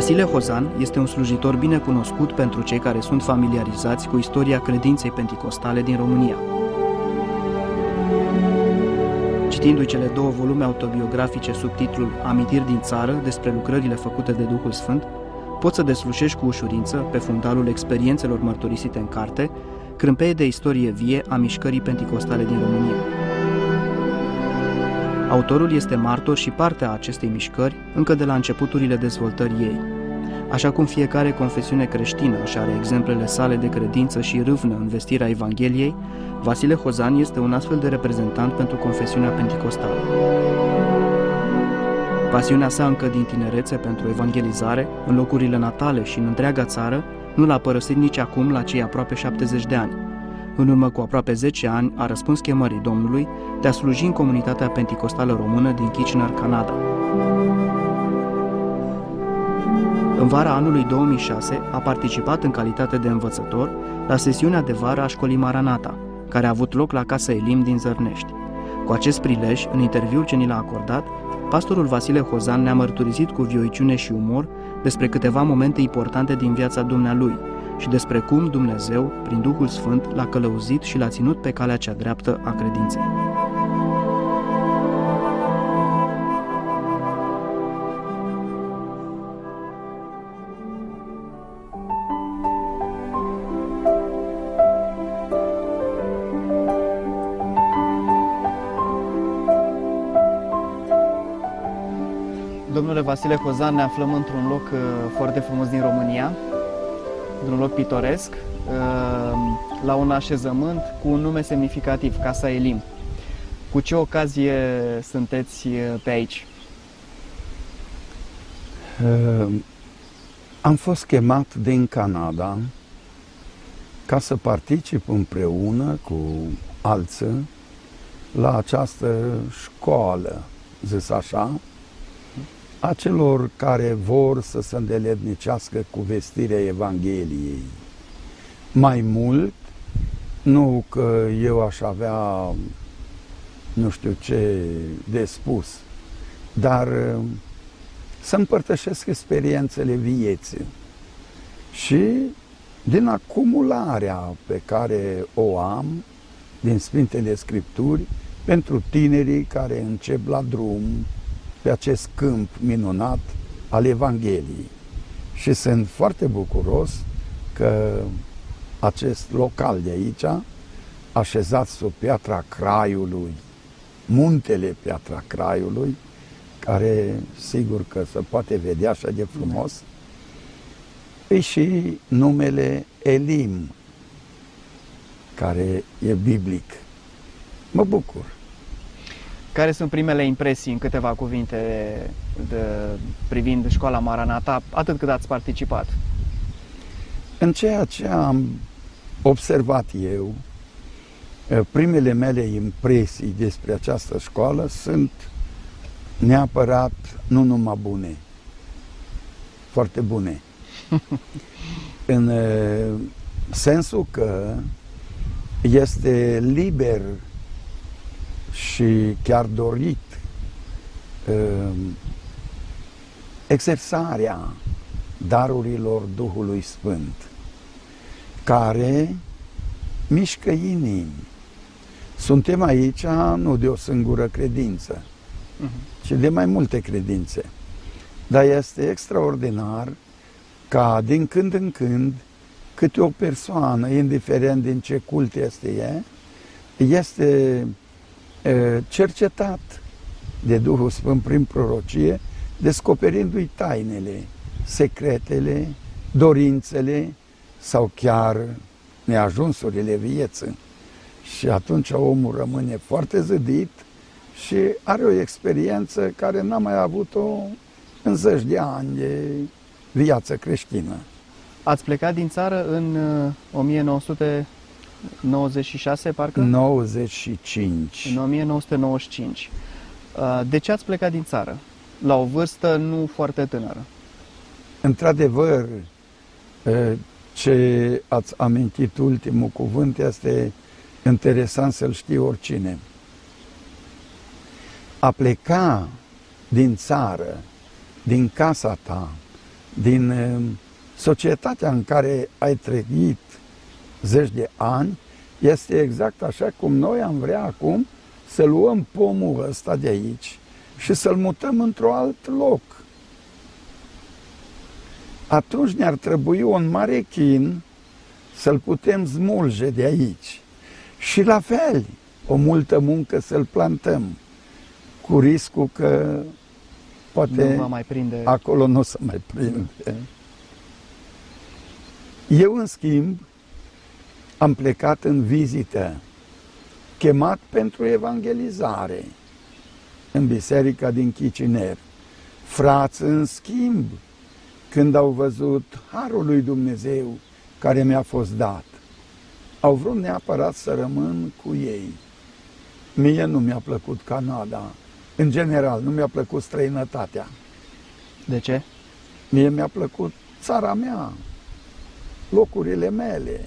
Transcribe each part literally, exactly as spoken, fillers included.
Vasile Hozan este un slujitor bine cunoscut pentru cei care sunt familiarizați cu istoria credinței penticostale din România. Citindu-i cele două volume autobiografice sub titlul Amintiri din țară despre lucrările făcute de Duhul Sfânt, poți să deslușești cu ușurință, pe fundalul experiențelor mărturisite în carte, crâmpeie de istorie vie a mișcării penticostale din România. Autorul este martor și parte a acestei mișcări încă de la începuturile dezvoltării ei. Așa cum fiecare confesiune creștină își are exemplele sale de credință și râvnă în vestirea Evangheliei, Vasile Hozan este un astfel de reprezentant pentru confesiunea penticostală. Pasiunea sa încă din tinerețe pentru evangelizare, în locurile natale și în întreaga țară, nu l-a părăsit nici acum la cei aproape șaptezeci de ani. În urmă cu aproape zece ani a răspuns chemării Domnului de a sluji în comunitatea penticostală română din Kitchener, Canada. În vara anului două mii șase a participat în calitate de învățător la sesiunea de vară a școlii Maranata, care a avut loc la Casa Elim din Zărnești. Cu acest prilej, în interviul ce ni l-a acordat, pastorul Vasile Hozan ne-a mărturisit cu vioiciune și umor despre câteva momente importante din viața dumnealui și despre cum Dumnezeu, prin Duhul Sfânt, l-a călăuzit și l-a ținut pe calea cea dreaptă a credinței. Domnule Vasile Hozan, ne aflăm într-un loc uh, foarte frumos din România, într-un loc pitoresc, uh, la un așezământ cu un nume semnificativ, Casa Elim. Cu ce ocazie sunteți pe aici? Uh, am fost chemat din Canada ca să particip împreună cu alții la această școală, zis așa, a celor care vor să se îndeletnicească cu vestirea Evangheliei. Mai mult, nu că eu aș avea nu știu ce de spus, dar să împărtășesc experiențele vieții și din acumularea pe care o am din Sfintele Scripturi pentru tinerii care încep la drum pe acest câmp minunat al Evangheliei. Și sunt foarte bucuros că acest local de aici, așezat sub Piatra Craiului, muntele Piatra Craiului, care sigur că se poate vedea așa de frumos, e și numele Elim, care e biblic. Mă bucur. Care sunt primele impresii, în câteva cuvinte, de, privind școala Maranata, atât cât ați participat? În ceea ce am observat eu, primele mele impresii despre această școală sunt neapărat nu numai bune, foarte bune. În sensul că este liber și chiar dorit exersarea darurilor Duhului Sfânt, care mișcă inimi. Suntem aici nu de o singură credință, uh-huh. ci de mai multe credințe. Dar este extraordinar ca din când în când câte o persoană, indiferent din ce cult este ea, este cercetat de Duhul Sfânt prin prorocie, descoperindu-i tainele, secretele, dorințele sau chiar neajunsurile vieții. Și atunci omul rămâne foarte zădit și are o experiență care n-a mai avut-o în zeci de ani de viață creștină. Ați plecat din țară în o mie nouă sute nouăzeci și șase, parcă? nouăzeci și cinci. În o mie nouă sute nouăzeci și cinci. De ce ați plecat din țară? La o vârstă nu foarte tânără. Într-adevăr, ce ați amintit ultimul cuvânt este interesant să-l știe oricine. A pleca din țară, din casa ta, din societatea în care ai trăit zeci de ani, este exact așa cum noi am vrea acum să luăm pomul ăsta de aici și să-l mutăm într-un alt loc. Atunci ne-ar trebui un mare chin să-l putem smulge de aici. Și la fel, o multă muncă să-l plantăm, cu riscul că poate nu mai prinde. Acolo nu se mai prinde. Eu, în schimb, am plecat în vizită, chemat pentru evangelizare în biserica din Chicineri. Frați, în schimb, când au văzut harul lui Dumnezeu care mi-a fost dat, au vrut neapărat să rămân cu ei. Mie nu mi-a plăcut Canada. În general, nu mi-a plăcut străinătatea. De ce? Mie mi-a plăcut țara mea, locurile mele.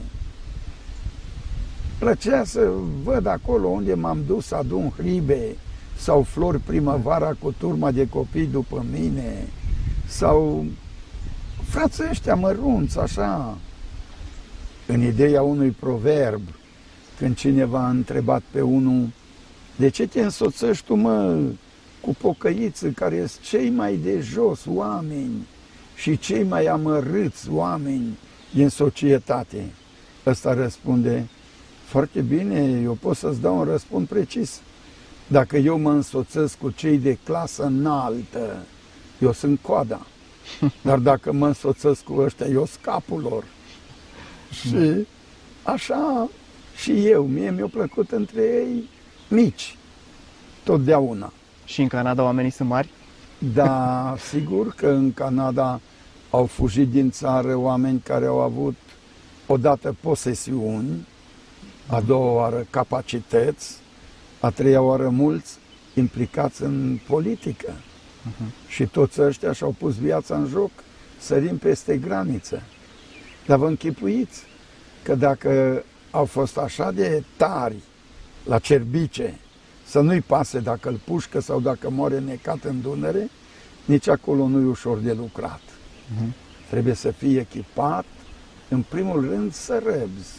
Plăcea să văd acolo unde m-am dus să adun hribe sau flori primăvara cu turma de copii după mine, sau frații ăștia mărunți, așa. În ideea unui proverb, când cineva a întrebat pe unul: de ce te însoțești tu, mă, cu pocăiții care sunt cei mai de jos oameni și cei mai amărâți oameni din societate? Ăsta răspunde: foarte bine, eu pot să-ți dau un răspuns precis. Dacă eu mă însoțesc cu cei de clasă înaltă, eu sunt coada. Dar dacă mă însoțesc cu ăștia, eu sunt capul lor. Și așa și eu, mie mi-a plăcut între ei mici, totdeauna. Și în Canada oamenii sunt mari? Da, sigur că în Canada au fugit din țară oameni care au avut odată posesiuni, a doua oară capacități, a treia oară mulți implicați în politică. Uh-huh. Și toți ăștia și-au pus viața în joc, sărim peste graniță. Dar vă închipuiți că dacă au fost așa de tari la cerbice, să nu-i pase dacă îl pușcă sau dacă moare necat în Dunăre, nici acolo nu e ușor de lucrat. Uh-huh. Trebuie să fii echipat, în primul rând să răbzi.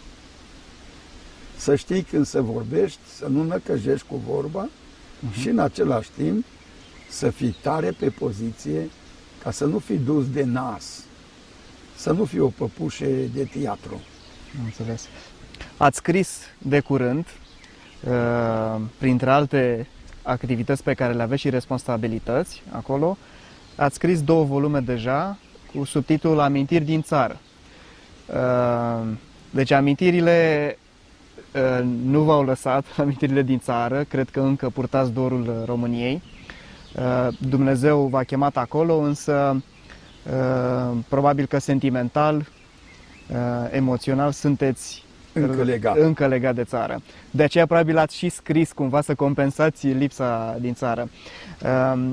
Să știi când să vorbești, să nu năcăjești cu vorba, uh-huh. și în același timp să fii tare pe poziție, ca să nu fii dus de nas, să nu fii o păpușe de teatru. Înțeles. Ați scris de curând, uh, printre alte activități pe care le aveți și responsabilități acolo, ați scris două volume deja cu subtitlul Amintiri din țară. Uh, deci amintirile uh, nu v-au lăsat, amintirile din țară, cred că încă purtați dorul României. Uh, Dumnezeu v-a chemat acolo, însă uh, probabil că sentimental, uh, emoțional sunteți încă legat. încă legat de țară. De aceea probabil ați și scris cumva să compensați lipsa din țară. Uh,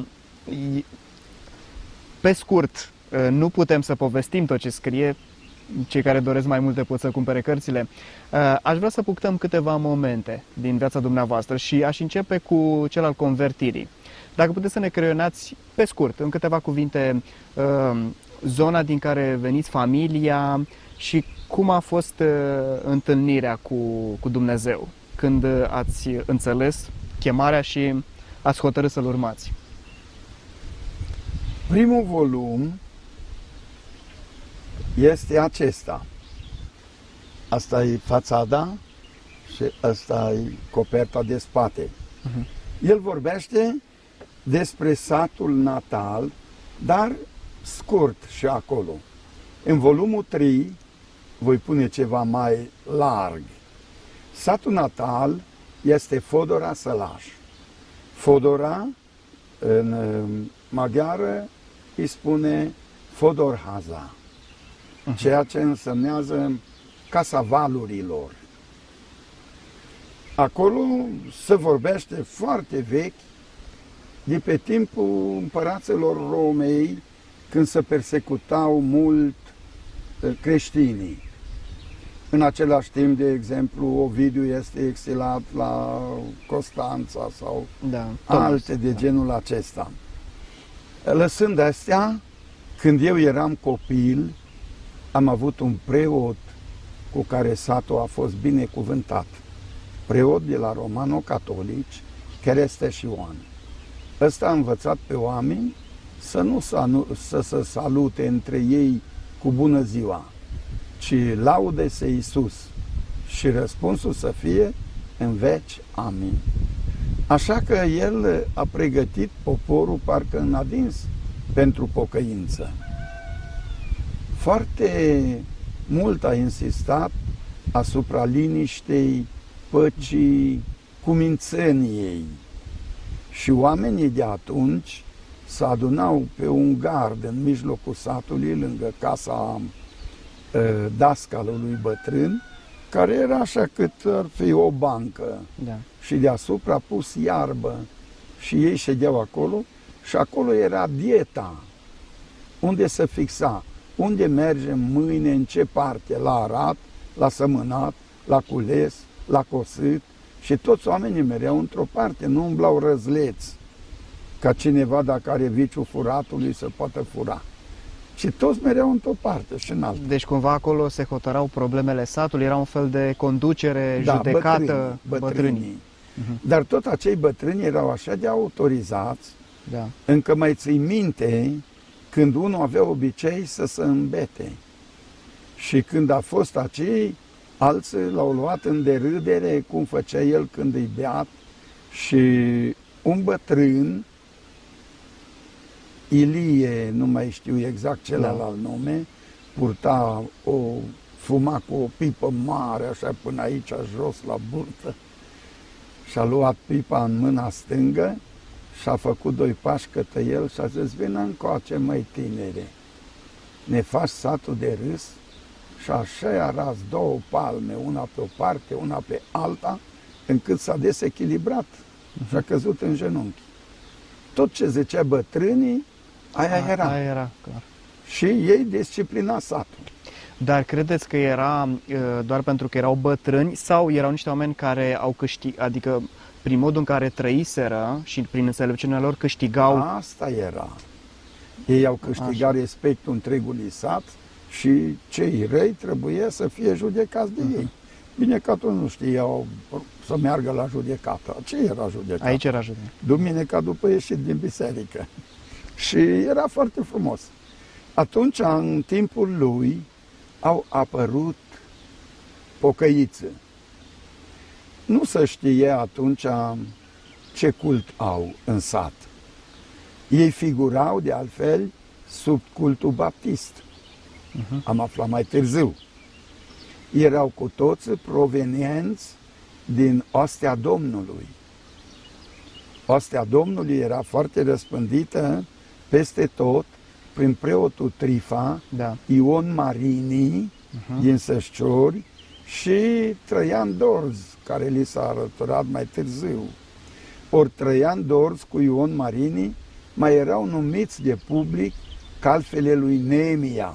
pe scurt, uh, nu putem să povestim tot ce scrie. Cei care doresc mai multe pot să cumpere cărțile. Aș vrea să punctăm câteva momente din viața dumneavoastră și aș începe cu cel al convertirii. Dacă puteți să ne creionați pe scurt, în câteva cuvinte, zona din care veniți, familia și cum a fost întâlnirea cu, cu Dumnezeu, când ați înțeles chemarea și ați hotărât să-L urmați. Primul volum este acesta. Asta e fațada și asta e coperta de spate. Uh-huh. El vorbește despre satul natal, dar scurt și acolo. În volumul trei voi pune ceva mai larg. Satul natal este Fodora Sălaș. Fodora, în maghiară, îi spune Fodorhaza, ceea ce însemnează Casa Valurilor. Acolo se vorbește foarte vechi, de pe timpul împăraților Romei, când se persecutau mult creștinii. În același timp, de exemplu, Ovidiu este exilat la Constanța sau da, alte de genul acesta. Lăsând astea, Când eu eram copil, am avut un preot cu care satul a fost binecuvântat. Preot de la romano-catolici, Chereste și Ioan. Ăsta a învățat pe oameni să nu să se salute între ei cu bună ziua, ci laude-se Iisus și răspunsul să fie în veci, amin. Așa că el a pregătit poporul parcă în adins pentru pocăință. Foarte mult a insistat asupra liniștei, păcii, cumințeniei. Și oamenii de atunci se adunau pe un gard în mijlocul satului, lângă casa uh, dascalului bătrân, care era așa cât ar fi o bancă. Da. Și deasupra pus iarbă și ei ședeau acolo și acolo era dieta, unde se fixa, unde mergem mâine, în ce parte, la arat, la sămânat, la cules, la cosit, și toți oamenii mereau într-o parte, nu umblau răzleți, ca cineva dacă are viciul furatului să poată fura. Și toți mereau într-o parte și în altă. Deci cumva acolo se hotărau problemele satului, era un fel de conducere, da, judecată, bătrânii. bătrânii. bătrânii. Uh-huh. Dar tot acei bătrâni erau așa de autorizați, da. Încă mai ții minte când unul avea obicei să se îmbete. Și când a fost acei, alții l-au luat în derâdere, cum făcea el când îi beat, și un bătrân, Ilie, nu mai știu exact celălalt da. nume, purta o, fuma cu o pipă mare, așa până aici, jos la burtă, și-a luat pipa în mâna stângă și-a făcut doi pași către el și a zis: vină încoace, măi tinere, ne faci satul de râs? Și așa i-a ras două palme, una pe o parte, una pe alta, încât s-a desechilibrat și a căzut în genunchi. Tot ce zicea bătrânii, aia a, era. Aia era, clar. Și ei disciplina satul. Dar credeți că era doar pentru că erau bătrâni sau erau niște oameni care au câștigat, adică prin modul în care trăiseră și prin înțelepciunea lor câștigau? Asta era. Ei au câștigat Așa. respectul întregului sat și cei răi trebuie să fie judecați de uh-huh. ei. Bine că atunci nu știau să meargă la judecată. Ce era judecată? Aici era judecată. Duminica după ieșit din biserică. Și era foarte frumos. Atunci, în timpul lui, au apărut pocăiți. Nu se știe atunci ce cult au în sat. Ei figurau, de altfel, sub cultul baptist. Uh-huh. Am aflat mai târziu. Erau cu toți provenienți din Ostea Domnului. Ostea Domnului era foarte răspândită peste tot, prin preotul Trifa, da. Ion Marini, uh-huh. din Sășciori, și Traian Dorz, care li s-a alăturat mai târziu. Ori Traian Dorz cu Ion Marini mai erau numiți de public ca altfele lui Neemia.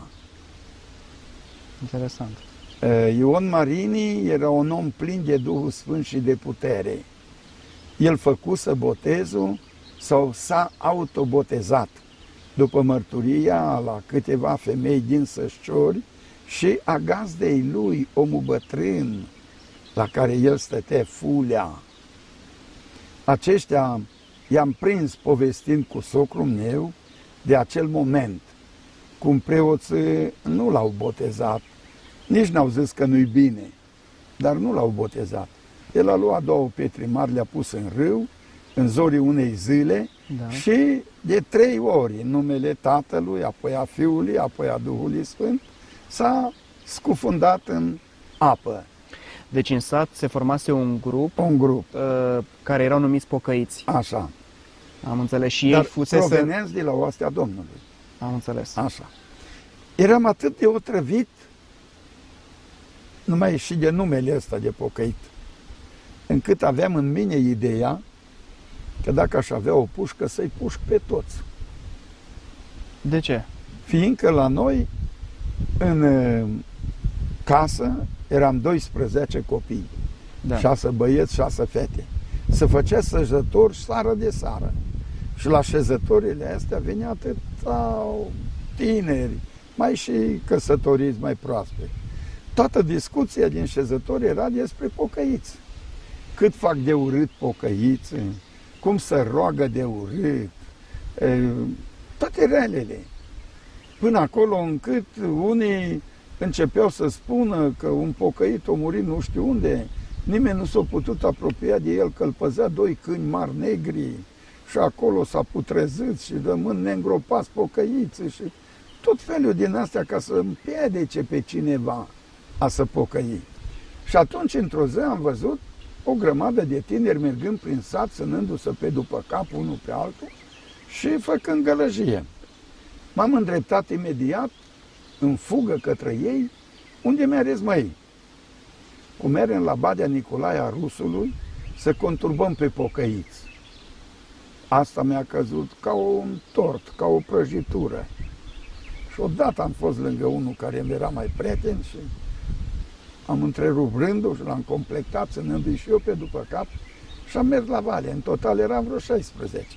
Interesant. Ion Marini era un om plin de Duhul Sfânt și de putere. El făcuse botezul sau s-a autobotezat după mărturia la câteva femei din Sășciori și a gazdei lui, omul bătrân, la care el stătea fulea. Aceștia i-am prins povestind cu socrul meu de acel moment, cum preoții nu l-au botezat, nici n-au zis că nu-i bine, dar nu l-au botezat. El a luat două pietre mari, le-a pus în râu, în zorii unei zile, da. Și de trei ori, în numele Tatălui, apoi a Fiului, apoi a Duhului Sfânt, s-a scufundat în apă. Deci în sat se formase un grup, un grup. Uh, care erau numiți pocăiți. Așa. Am înțeles. Și Dar ei fusese... provenienți de la Ostea Domnului. Am înțeles. Așa. Eram atât de otrăvit, numai și de numele ăsta de pocăit, încât aveam în mine ideea că dacă aș avea o pușcă, să-i pușc pe toți. De ce? Fiindcă la noi, în casă, eram doisprezece copii, da. șase băieți, șase fete. Se făcea săjători seară de seară. Și la șezătorile astea venea atâta tineri, mai și căsătoriți mai proaspe. Toată discuția din șezători era despre pocăiți. Cât fac de urât pocăiți, cum se roagă de urât, toate relele. Până acolo încât unii începeau să spună că un pocăit a murit nu știu unde, nimeni nu s-a putut apropia de el, că îl păzea doi câini mari negri și acolo s-a putrezit și rămân neîngropați pocăiți și tot felul din astea ca să împiedice pe cineva a să pocăi. Și atunci, într-o zi, am văzut o grămadă de tineri mergând prin sat, sânându-se pe după cap unul pe altul și făcând gălăgie. M-am îndreptat imediat, în fugă către ei, unde mi-a măi. Cum mergem la Badea Nicolae a Rusului, să conturbăm pe pocăiți. Asta mi-a căzut ca un tort, ca o prăjitură. Și odată am fost lângă unul care îmi era mai prieten și am întrerupt rândul și l-am completat, ținându-i și eu pe după cap și am mers la vale. În total eram vreo șaisprezece.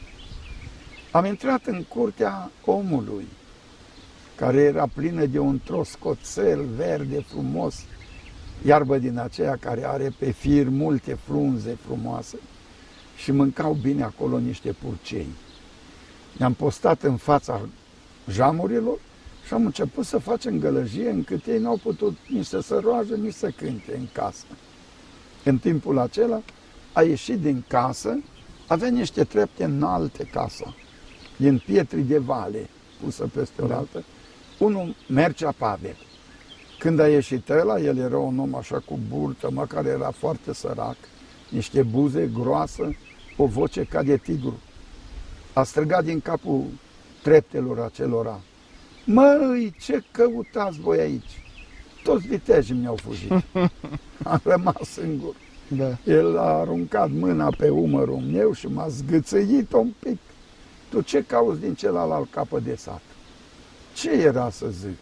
Am intrat în curtea omului, care era plină de un troscoțel verde frumos, iarbă din aceea care are pe fir multe frunze frumoase și mâncau bine acolo niște purcei. Ne-am postat în fața jamurilor și am început să facem gălăgie încât ei n-au putut nici să se roage, nici să cânte în casă. În timpul acela a ieșit din casă, avea niște trepte înalte casa, din pietri de vale, pusă peste o altă. Unul mergea Pavel. Când a ieșit ăla, el era un om așa cu burtă, măcar era foarte sărac, niște buze groasă, o voce ca de tigru. A strigat din capul treptelor acelora: măi, ce căutați voi aici? Toți vitejii mi-au fugit. Am rămas singur. Da. El a aruncat mâna pe umărul meu și m-a zgâțăit un pic. Tu ce cauți din celălalt capăt de sat? Ce era să zic?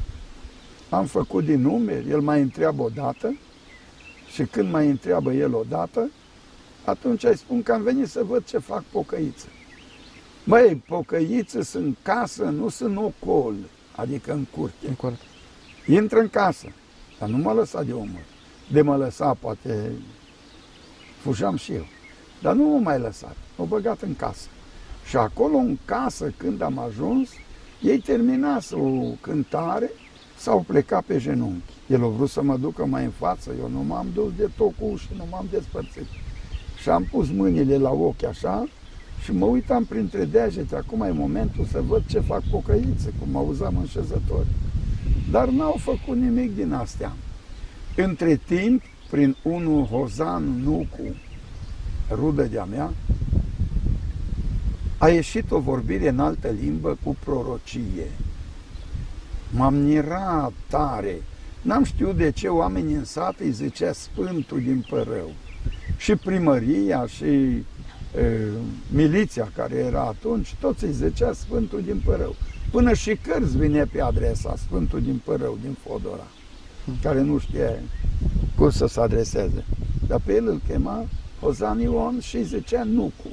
Am făcut din numeri, el mai întreabă odată și când mai întreabă el odată, atunci îi spun că am venit să văd ce fac pocăiță. Măi, pocăiță sunt în casă, nu sunt ocol, adică în curte. În curte. Intră în casă, dar nu m-a lăsat de omul. De mă lăsa, poate fugeam și eu. Dar nu m-a mai lăsat, m-a băgat în casă. Și acolo în casă, când am ajuns, ei terminaseră o cântare, s-au plecat pe genunchi. El a vrut să mă ducă mai în față, eu nu m-am dus de tot cu uși, nu m-am despărțit. Și am pus mâinile la ochi așa și mă uitam printre degete, acum e momentul să văd ce fac pocăițe, cum auzam în șezători. Dar n-au făcut nimic din astea. Între timp, prin unul Hozan Nucu, rudă de-a mea, a ieșit o vorbire în altă limbă cu prorocie. M-am mirat tare. N-am știut de ce oamenii în sat îi zicea Sfântul din Părău. Și primăria și e, miliția care era atunci, toți îi zicea Sfântul din Părău. Până și Cărți vine pe adresa Sfântul din Părău, din Fodora, care nu știa cum să se adreseze. Dar pe el îl chema Hozan Ion și îi zicea Nucu.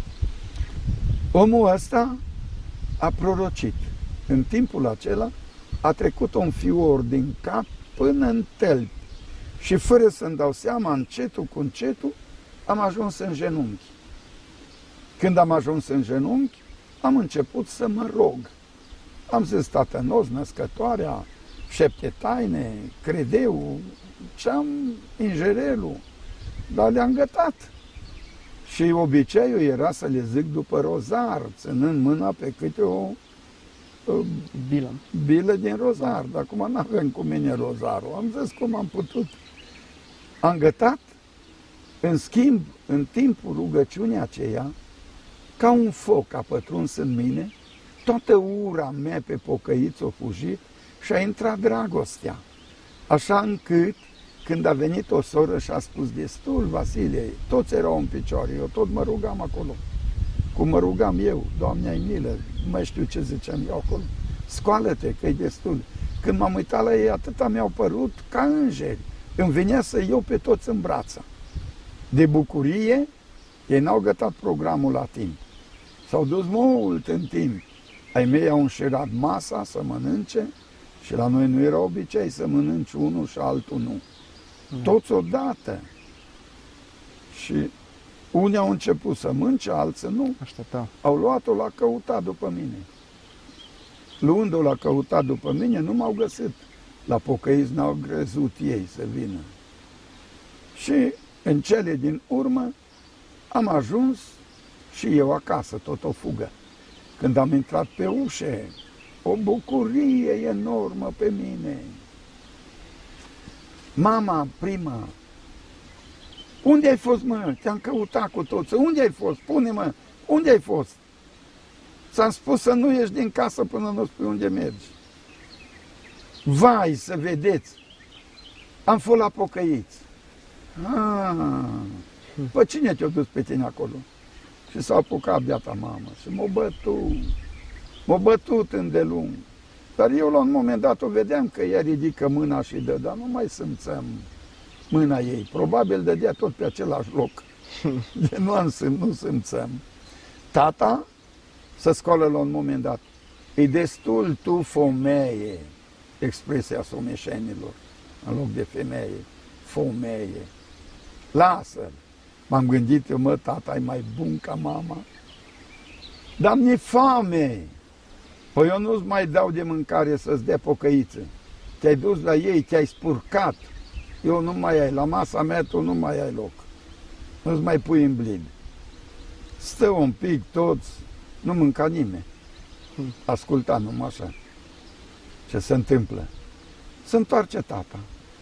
Omul ăsta a prorocit. În timpul acela a trecut un fior din cap până în tălpi și fără să-mi dau seama, încetul cu încetul, am ajuns în genunchi. Când am ajuns în genunchi, am început să mă rog. Am zis Tatănos, Născătoarea, șapte taine, credeu, ce-am injerelul, dar le-am gătat. Și obiceiul era să le zic după rozar, ținând mâna pe câte o bilă, bilă din rozar. Dar acum n-avem cu mine rozarul. Am zis cum am putut. Am gătat, în schimb, în timpul rugăciunii aceea, ca un foc a pătruns în mine, toată ura mea pe pocăiți a fugit și a intrat dragostea. Așa încât, când a venit o soră și a spus destul, Vasile, toți erau în picioare, eu tot mă rugam acolo. Cum mă rugam eu, Doamne ai milă, nu mai știu ce ziceam eu acolo, scoală-te că e destul. Când m-am uitat la ei, atâta mi-au părut ca îngeri. Îmi venea să iau pe toți în brață. De bucurie, ei n-au gătat programul la timp. S-au dus mult în timp ai mei au înșirat masa să mănânce și la noi nu era obicei să mănânci unul și altul nu. Mm. Toți odată. Și unii au început să mânce, alții nu. Aștepta. Au luat-o, l-a căutat după mine. Luând-o, l-a căutat după mine, nu m-au găsit. La pocăiți n-au crezut ei să vină. Și în cele din urmă am ajuns și eu acasă, tot o fugă. Când am intrat pe ușă, o bucurie enormă pe mine. Mama, prima, unde ai fost, mă? Te-am căutat cu toți. Unde ai fost? Spune-mă, unde ai fost? Ți-am spus să nu ieși din casă până nu spui unde mergi. Vai, să vedeți! Am fost la pocăiți. Ah, păi cine te-a dus pe tine acolo? Și s-a apucat biata mamă și m-a bătut. M-a bătut îndelung. Dar eu la un moment dat o vedeam că ea ridică mâna și dă, dar nu mai simțeam mâna ei. Probabil dădea tot pe același loc. De nu am simt, nu simțeam. Tata se scoală la un moment dat. E destul tu femeie, expresia someșenilor, în loc de femeie, femeie. Lasă-l. M-am gândit eu, mă, tata, e mai bun ca mama. Dar mi-e foame. Păi eu nu-ți mai dau de mâncare să-ți dea pocăiță. Te-ai dus la ei, te-ai spurcat. Eu nu mai ai, la masa mea tu nu mai ai loc. Nu-ți mai pui în blid. Stă un pic toți, nu mânca nimeni. Asculta numai așa. Ce se întâmplă? Se întoarce tata.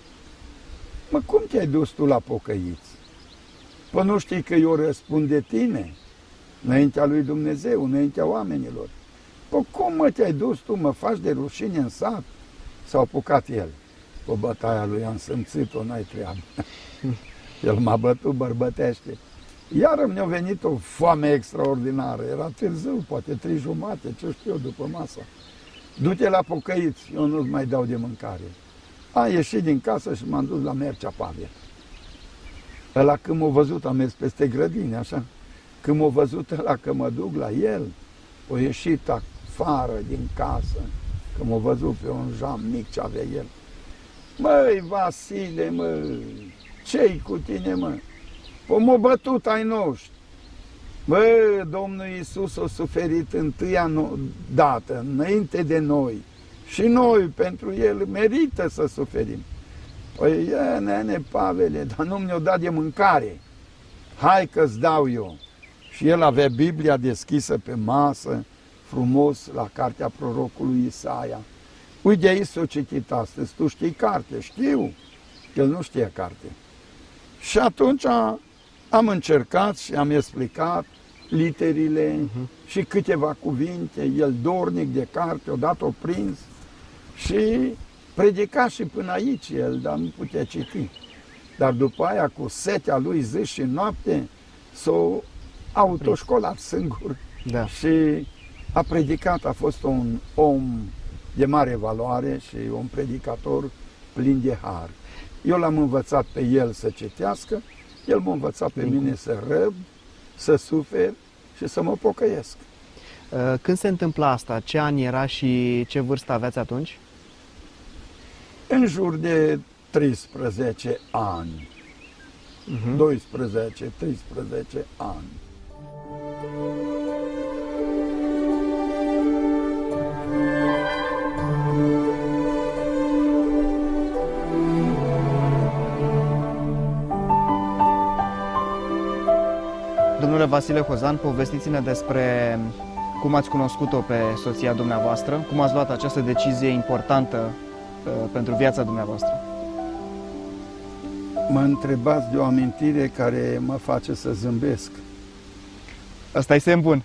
Mă, cum te-ai dus tu la pocăiți? Păi nu știi că eu răspund de tine? Înaintea lui Dumnezeu, înaintea oamenilor. Păi cum, mă, te-ai dus tu, mă faci de rușine în sat? S-a apucat el. Pe bătaia lui am simțit-o, n-ai treabă. El m-a bătut bărbătește. Iar mi-a venit o foame extraordinară. Era târziu, poate trei jumate, ce știu eu, după masă. Du-te la pocăiți, eu nu-ți mai dau de mâncare. Am ieșit din casă și m-am dus la Mercea Pavel. Ăla când m-a văzut, am mers peste grădini, așa. Când m-a văzut ăla că mă duc la el, a ieșit afară din casă, că m-a văzut pe un jam mic ce avea el. Măi, Vasile, mă, ce-i cu tine, mă? Păi m-a bătut ai noștri. Bă, Domnul Iisus a suferit întâia dată, înainte de noi. Și noi, pentru El, merită să suferim. Păi, e, nene, Pavele, dar nu mi-o dat de mâncare. Hai că-ți dau eu. Și el avea Biblia deschisă pe masă, frumos, la cartea prorocului Isaia. Uite, aici s-o citit astăzi, tu știi carte? Știu. El nu știe carte. Și atunci am încercat și am explicat literile uh-huh. și câteva cuvinte, el dornic de carte, odată o prins și predica și până aici el, dar nu putea citi. Dar după aia, cu setea lui zi și noapte, s-a autoșcolat singur da. Și a predicat, a fost un om de mare valoare și un predicator plin de har. Eu l-am învățat pe el să citească, el m-a învățat pe Bine. mine să răb, să sufer și să mă pocăiesc. Când se întâmpla asta? Ce an era și ce vârstă aveați atunci? În jur de treisprezece ani. Uh-huh. doisprezece treisprezece ani. Domnule Vasile Hozan, povestiți-ne despre cum ați cunoscut-o pe soția dumneavoastră, cum ați luat această decizie importantă uh, pentru viața dumneavoastră. Mă întrebați de o amintire care mă face să zâmbesc. Asta e semn bun.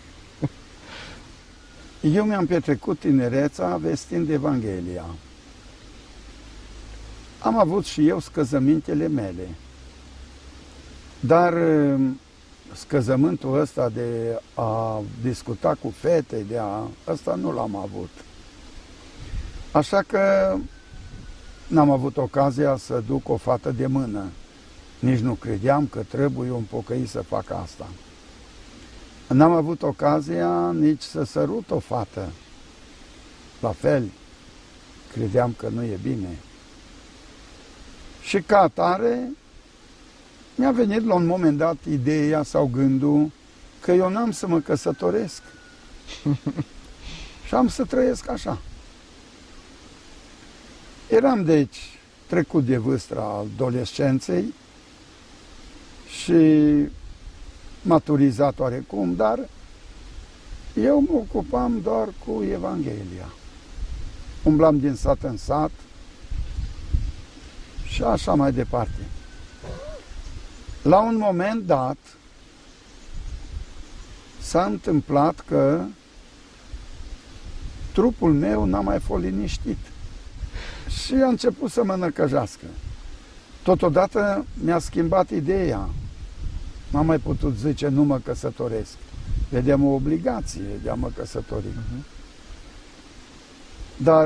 Eu mi-am petrecut tinereța vestind Evanghelia. Am avut și eu scăzămintele mele. Dar scăzământul ăsta de a discuta cu fete, de a... ăsta nu l-am avut. Așa că n-am avut ocazia să duc o fată de mână. Nici nu credeam că trebuie un pocăit să facă asta. N-am avut ocazia nici să sărut o fată. La fel, credeam că nu e bine. Și ca atare, mi-a venit la un moment dat ideea sau gândul că eu n-am să mă căsătoresc. Și am să trăiesc așa. Eram, deci, trecut de vârsta adolescenței și maturizat oarecum, dar eu mă ocupam doar cu Evanghelia. Umblam din sat în sat și așa mai departe. La un moment dat s-a întâmplat că trupul meu n-a mai fost liniștit și a început să mă năcăjească. Totodată mi-a schimbat ideea. N-am mai putut zice nu mă căsătoresc. Vedeam o obligație de a mă căsători. Uh-huh. Dar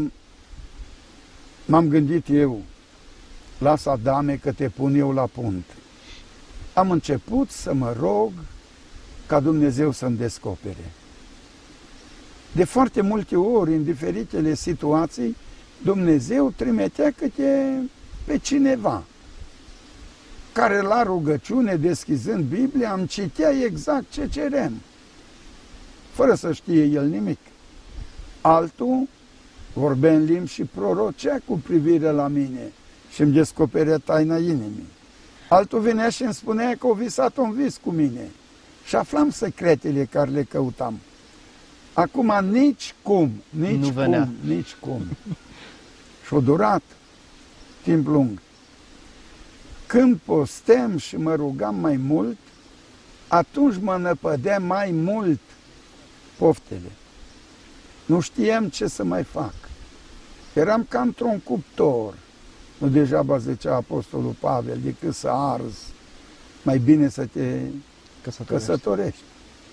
m-am gândit eu, lasă Adame că te pun eu la punct. Am început să mă rog ca Dumnezeu să-mi descopere. De foarte multe ori, în diferitele situații, Dumnezeu trimitea câte pe cineva care la rugăciune, deschizând Biblia, îmi citea exact ce cerem, fără să știe el nimic. Altul vorbea în limbi și prorocea cu privire la mine și îmi descoperea taina inimii. Altul venea și îmi spunea că a visat un vis cu mine și aflam secretele care le căutam. Acum nici cum, nici nu venea. cum, nici cum. Și-a durat timp lung. Când postem și mă rugam mai mult, atunci mă năpădea mai mult poftele. Nu știam ce să mai fac. Eram ca într-un cuptor. Nu degeaba zicea Apostolul Pavel, decât să arzi, mai bine să te căsătorești. căsătorești.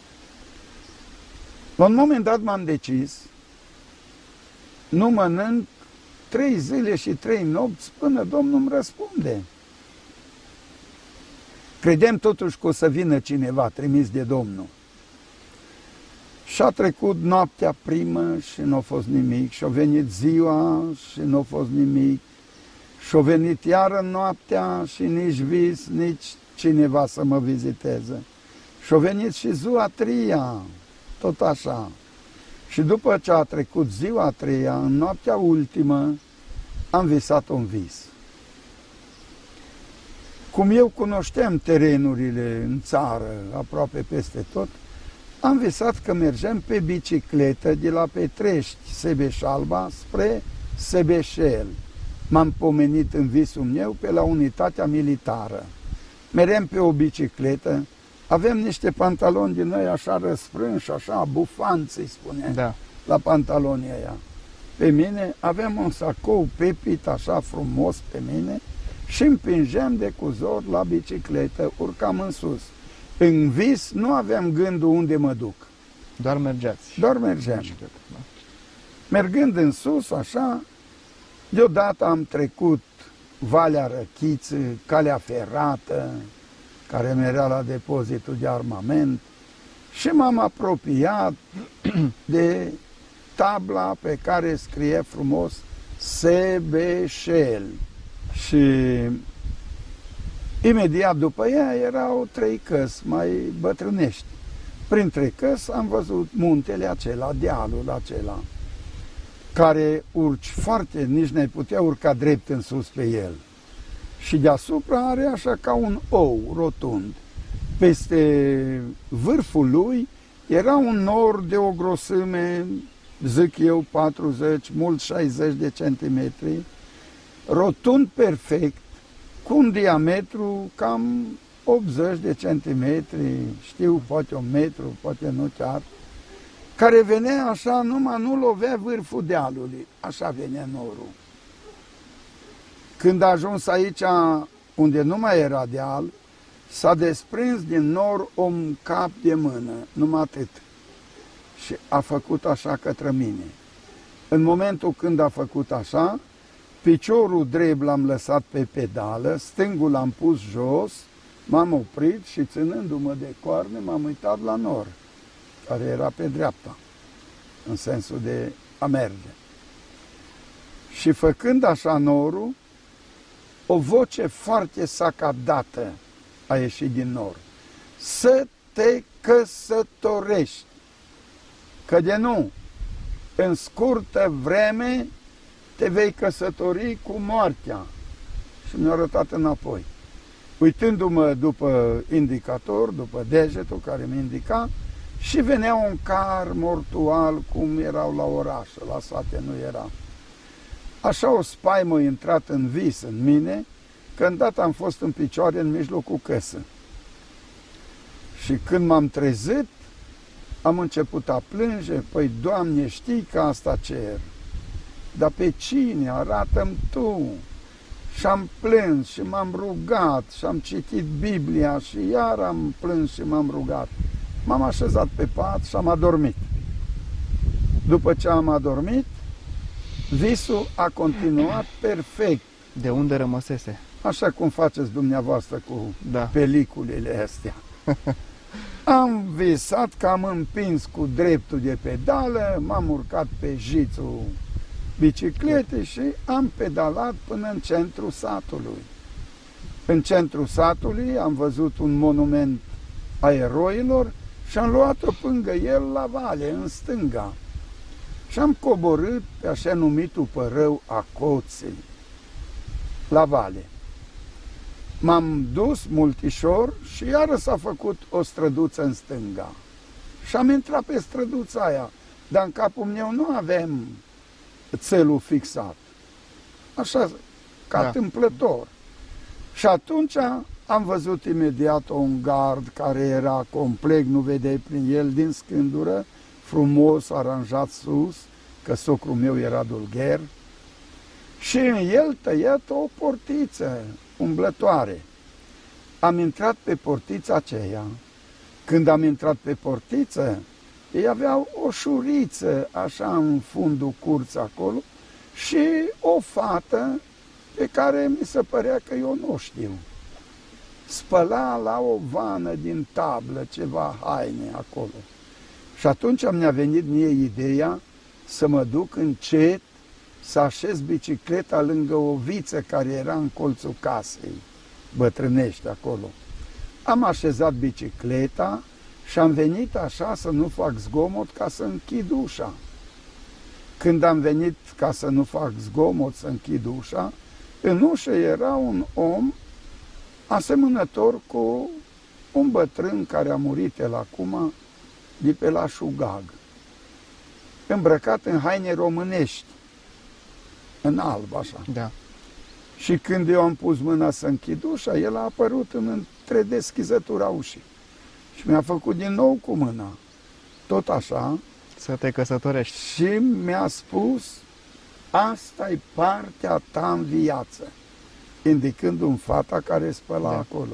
La un moment dat m-am decis, nu mănânc trei zile și trei nopți până Domnul îmi răspunde. Credeam totuși că o să vină cineva trimis de Domnul. Și-a trecut noaptea primă și nu a fost nimic, și-a venit ziua și nu a fost nimic, și-a venit iară noaptea și nici vis, nici cineva să mă viziteze. Și-a venit și ziua a treia, tot așa. Și după ce a trecut ziua a treia, în noaptea ultimă, am visat un vis. Cum eu cunoșteam terenurile în țară, aproape peste tot, am visat că mergem pe bicicletă de la Petrești, Sebeșalba, spre Sebeșel. M-am pomenit în visul meu pe la unitatea militară. Merem pe o bicicletă, avem niște pantaloni din noi așa răsprânși, așa bufanți, îi spunea, da, la pantalonii aia. Pe mine aveam un sacou pepit așa frumos pe mine și împingeam de cuzor la bicicletă, urcam în sus. În vis nu aveam gândul unde mă duc. Doar mergeați. Doar mergeam. Mergând în sus, așa, deodată am trecut Valea Răchiță, Calea Ferată, care merea la depozitul de armament, și m-am apropiat de tabla pe care scrie frumos Sebeșel. Și imediat după ea erau trei căsi mai bătrânești. Printre căsi am văzut muntele acela, dealul acela, care urci foarte, nici n-ai putea urca drept în sus pe el. Și deasupra are așa ca un ou rotund. Peste vârful lui era un nor de o grosime, zic eu, patruzeci, mult șaizeci de centimetri, rotund perfect, cu un diametru cam optzeci de centimetri, știu, poate un metru, poate nu chiar, care venea așa, numai nu lovea vârful dealului, așa venea norul. Când a ajuns aici, unde nu mai era deal, s-a desprins din nor un cap de mână, numai atât, și a făcut așa către mine. În momentul când a făcut așa, piciorul drept l-am lăsat pe pedală, stângul l-am pus jos M-am oprit și ținându-mă de coarne, m-am uitat la nor, care era pe dreapta, în sensul de a merge. Și făcând așa norul, o voce foarte sacadată a ieșit din nor. Să te căsătorești, că de nu, în scurtă vreme te vei căsători cu moartea. Și mi-a arătat înapoi. Uitându-mă după indicator, după degetul care mi indica, și venea un car mortual, cum erau la oraș, la sate nu era. Așa o spaimă a intrat în vis în mine, că îndată am fost în picioare în mijlocul căsă. Și când m-am trezit, am început a plânge, păi, Doamne, știi că asta cer, dar pe cine? Arată-mi Tu. Și am plâns și m-am rugat și am citit Biblia și iar am plâns și m-am rugat. M-am așezat pe pat și am adormit. După ce am adormit, visul a continuat perfect. De unde rămăsese? Așa cum faceți dumneavoastră cu da. peliculele astea. Am visat că am împins cu dreptul de pedală, m-am urcat pe jițul bicicletei și am pedalat până în centrul satului. În centrul satului am văzut un monument a eroilor și am luat-o pângă el la vale, în stânga. Și am coborât pe așa numitul părău a Coței, la vale. M-am dus multișor și iară s-a făcut o străduță în stânga. Și am intrat pe străduța aia, dar în capul meu nu avem țelul fixat. Așa, ca da. Întâmplător. Și atunci am văzut imediat un gard care era complet, nu vedeai prin el, din scândură, frumos aranjat sus, că socrul meu era dulgher, și în el tăiat o portiță umblătoare. Am intrat pe portița aceea. Când am intrat pe portiță, ei aveau o șuriță așa în fundul curții acolo și o fată pe care mi se părea că eu nu știu. Spăla la o vană din tablă ceva haine acolo. Și atunci mi-a venit mie ideea să mă duc încet să așez bicicleta lângă o viță care era în colțul casei, bătrânește acolo. Am așezat bicicleta și am venit așa să nu fac zgomot ca să închid ușa. Când am venit ca să nu fac zgomot să închid ușa, în ușă era un om asemănător cu un bătrân care a murit el acum de pe la Șugag, îmbrăcat în haine românești, în alb, așa. Da. Și când eu am pus mâna să închid ușa, el a apărut în între deschizătura ușii. Și mi-a făcut din nou cu mâna, tot așa. Să te căsătorești. Și mi-a spus, asta-i partea ta în viață, indicându-mi fata care spăla da. Acolo.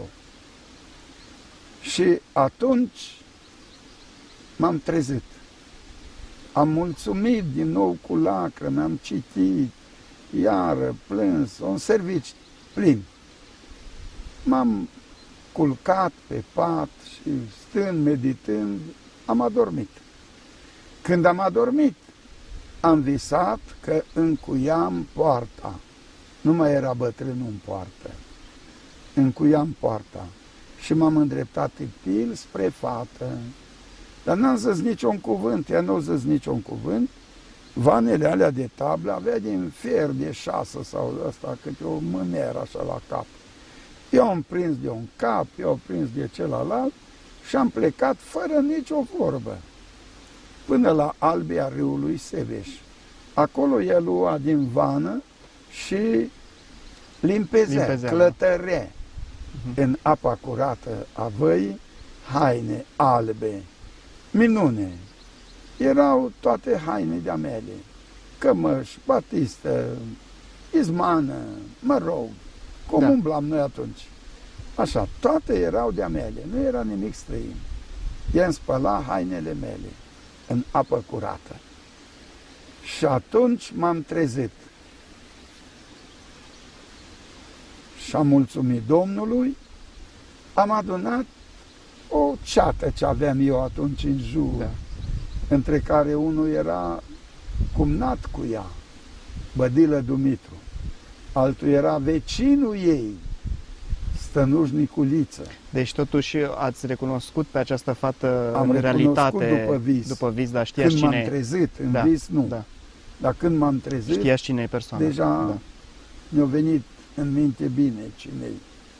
Și atunci m-am trezit. Am mulțumit din nou cu lacrimi, am citit, iară, plâns, un servici plin. M-am culcat pe pat și stând, meditând, am adormit. Când am adormit, am visat că încuiam poarta. Nu mai era bătrânul în poartă. Încuiam poarta și m-am îndreptat tiptil spre fată. Dar n-am zis niciun cuvânt, ea nu a zis niciun cuvânt. Vanele alea de tablă avea din fier de șasă sau ăsta, câte o mâneră așa la cap. Eu am prins de un cap, eu am prins de celălalt și am plecat fără nicio vorbă până la albia râului Seveș. Acolo el lua din vană și limpezea, limpezea clătărea uh-huh. în apa curată a văii haine albe. Minune! Erau toate haine de-a mele, cămăși, batistă, izmană, mă rog, cum da. Umblam noi atunci. Așa, toate erau de-a mele, nu era nimic străin. Ea îmi spăla hainele mele în apă curată. Și atunci m-am trezit. Și am mulțumit Domnului am adunat o ceată ce aveam eu atunci în jur, da. Între care unul era cumnat cu ea, Bădilă Dumitru, altul era vecinul ei, Stănuș Niculiță. Deci totuși ați recunoscut pe această fată am în realitate după vis. După vis, dar știați când cine m-am trezit, în da, vis nu. Da. Dar când m-am trezit, știați cine e persoana. Deja da. mi-a venit în minte bine cine-i.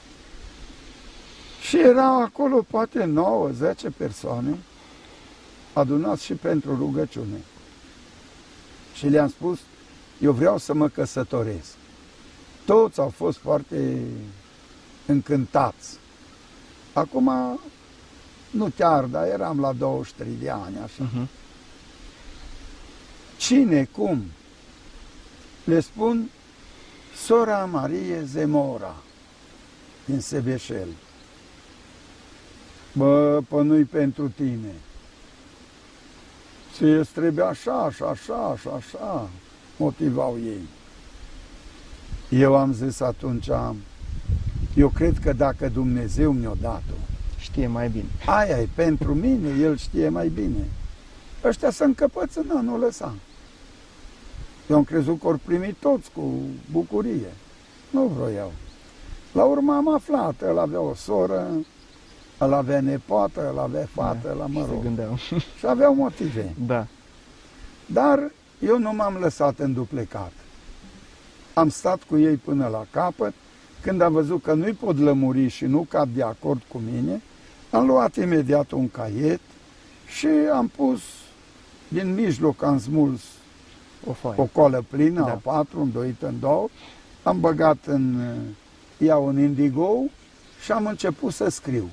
Și erau acolo poate nouă, zece persoane, adunați și pentru rugăciune. Și le-am spus, eu vreau să mă căsătoresc. Toți au fost foarte încântați. Acum, nu chiar, dar eram la douăzeci și trei de ani, așa. Uh-huh. Cine, cum? Le spun, sora Marie Zemora, din Sebeșel. Bă, pă nu-i pentru tine. Și îți trebuie așa, și așa, și așa, motivau ei. Eu am zis atunci, eu cred că dacă Dumnezeu mi-a dat-o, știe mai bine. Aia e pentru mine, El știe mai bine. Ăștia să încăpățână, nu lăsa. Eu am crezut că ori primi toți cu bucurie. Nu vroiau. La urmă am aflat, el avea o soră, el avea nepoată, el avea fată, da, la mă rog. Și aveau motive. Da. Dar eu nu m-am lăsat înduplecat. Am stat cu ei până la capăt. Când am văzut că nu-i pot lămuri și nu cad de acord cu mine, am luat imediat un caiet și am pus din mijloc, am smuls o, foaie. o colă plină, da. a patru, îndoită în două, am băgat în ea un indigo și am început să scriu.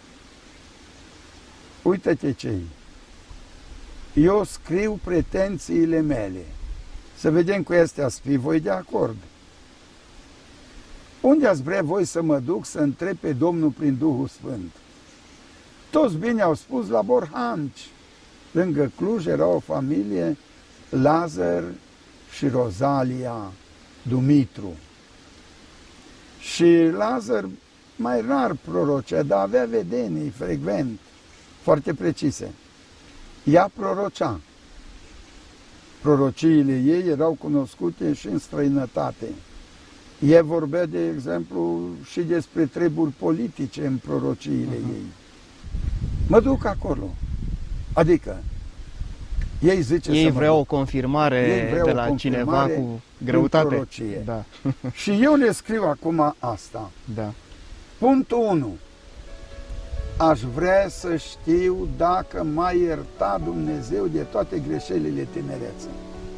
Uite-te ce-i. Eu scriu pretențiile mele. Să vedem cu astea să fii voi de acord. Unde ați vrea voi să mă duc să întreb pe Domnul prin Duhul Sfânt? Toți bine au spus la Borhanci. Lângă Cluj era o familie, Lazar și Rozalia Dumitru. Și Lazar mai rar prorocea, dar avea vedenii frecvent, foarte precise. Ea prorocea. Prorociile ei erau cunoscute și în străinătate. Ea vorbea, de exemplu, și despre treburi politice în prorociile uh-huh. ei. Mă duc acolo. Adică, ei zice ei să vreau mă o confirmare vreau de la o cineva cu greutate. Da. Și eu le scriu acum asta. Da. Punctul unu. Aș vrea să știu dacă m-a iertat Dumnezeu de toate greșelile tinereței.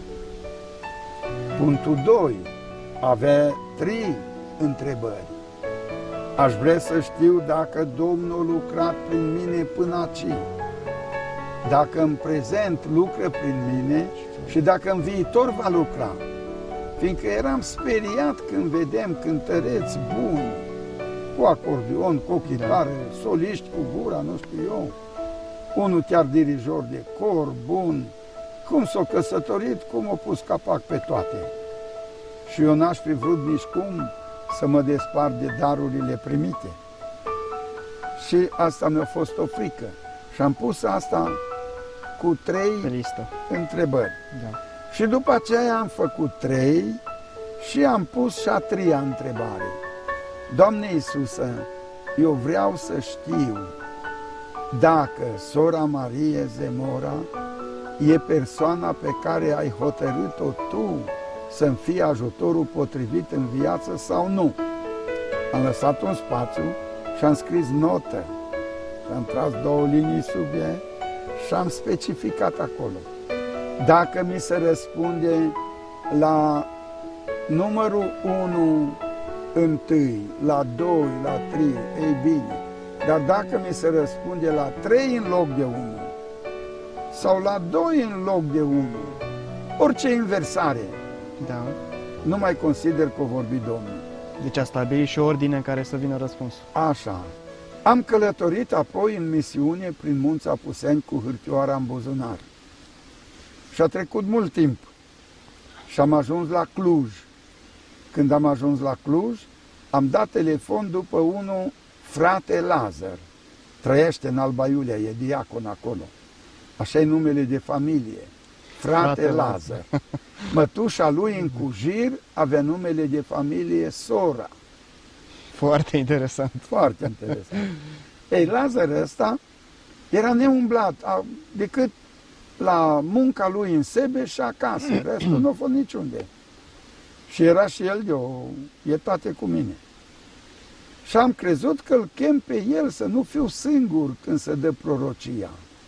Punctul doi. Avea trei întrebări. Aș vrea să știu dacă Domnul a lucrat prin mine până aici, dacă în prezent lucră prin mine și dacă în viitor va lucra. Fiindcă eram speriat când vedem cântăreți buni, cu acordeon, cu o chitară, soliști cu gura, nu știu eu, unul chiar dirijor de cor, bun, cum s-a căsătorit, cum a pus capac pe toate. Și eu n-aș fi vrut nici cum să mă despart de darurile primite. Și asta mi-a fost o frică. Și am pus asta cu trei listă. întrebări. Da. Și după aceea am făcut trei și am pus și a treia întrebare. Doamne Iisuse, eu vreau să știu dacă sora Marie Zemora e persoana pe care ai hotărât-o Tu să-mi fie ajutorul potrivit în viață sau nu. Am lăsat un spațiu și am scris notă. Și am tras două linii sub ea și am specificat acolo. Dacă mi se răspunde la numărul unu întâi, la doi, la trei, ei bine. Dar dacă mi se răspunde la trei în loc de unu sau la doi în loc de unu, orice inversare, da. nu mai consider că o vorbi Domnul. Deci a stabilit și ordine în care să vină răspunsul. Așa. Am călătorit apoi în misiune prin Munții Apuseni cu hârtioara în buzunar. Și a trecut mult timp. Și am ajuns la Cluj. Când am ajuns la Cluj, am dat telefon după unul frate Lazar, trăiește în Alba Iulia, e diacon acolo. Așa e numele de familie, frate, frate Lazar. Mătușa lui în Cujir avea numele de familie Sora. Foarte interesant. Foarte interesant. Ei, Lazar ăsta era neumblat, a, decât la munca lui în Sebeș și acasă. Restul nu a fost niciunde. Și era și el de o ietate cu mine. Și am crezut că îl chem pe el să nu fiu singur când se dă prorocia.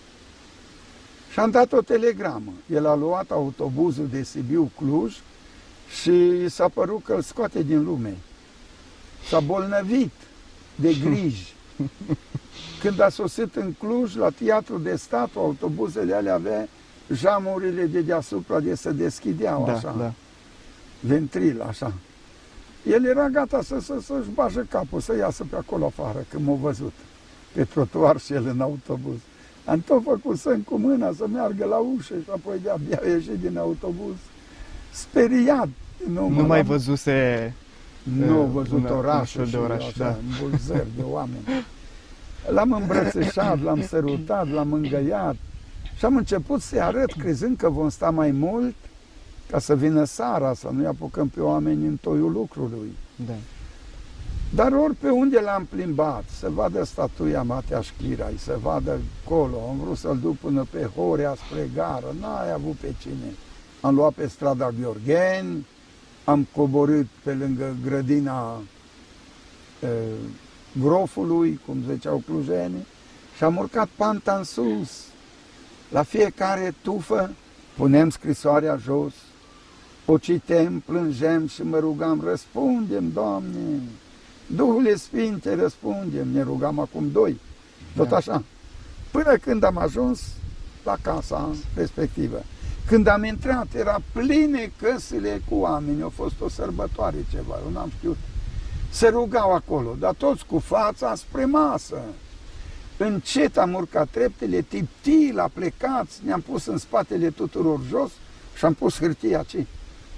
Și am dat o telegramă. El a luat autobuzul de Sibiu-Cluj și s-a părut că îl scoate din lume. S-a bolnăvit de griji. Când a sosit în Cluj, la Teatrul de Stat, autobuzele alea avea jamurile de deasupra de se deschideau, da, așa, da. Ventril, așa. El era gata să, să, să-și bage capul, să iasă pe acolo afară, când m-a văzut pe trotuar și el în autobuz. Am tot făcut semn cu mâna să meargă la ușă și apoi de-abia a ieșit din autobuz, speriat. Nu, nu mai văzuse... Nu a văzut orașul de oraș, așa, da. Îmbulzări de oameni. L-am îmbrățișat, l-am sărutat, l-am îngăiat și am început să-i arăt, crezând că vom sta mai mult ca să vină seara, să nu-i apucăm pe oameni în toiul lucrului. Da. Dar ori pe unde l-am plimbat, să vadă statuia Mateaș Chirai, să vadă colo, am vrut să-l duc până pe Horea spre gară, n-ai avut pe cine. Am luat pe strada Gheorgheni, am coborât pe lângă grădina e, Grofului, cum ziceau clujenii, și am urcat panta în sus. La fiecare tufă punem scrisoarea jos, o citem, plângem și mă rugam, răspundem, Doamne, Duhule Sfinte, răspundem, ne rugam acum doi, tot așa, până când am ajuns la casa respectivă. Când am intrat, era pline căsile cu oameni, a fost o sărbătoare ceva, eu n-am știut. Se rugau acolo, dar toți cu fața spre masă. Încet am urcat treptele, tiptil, a plecat, ne-am pus în spatele tuturor jos și am pus hârtia aici.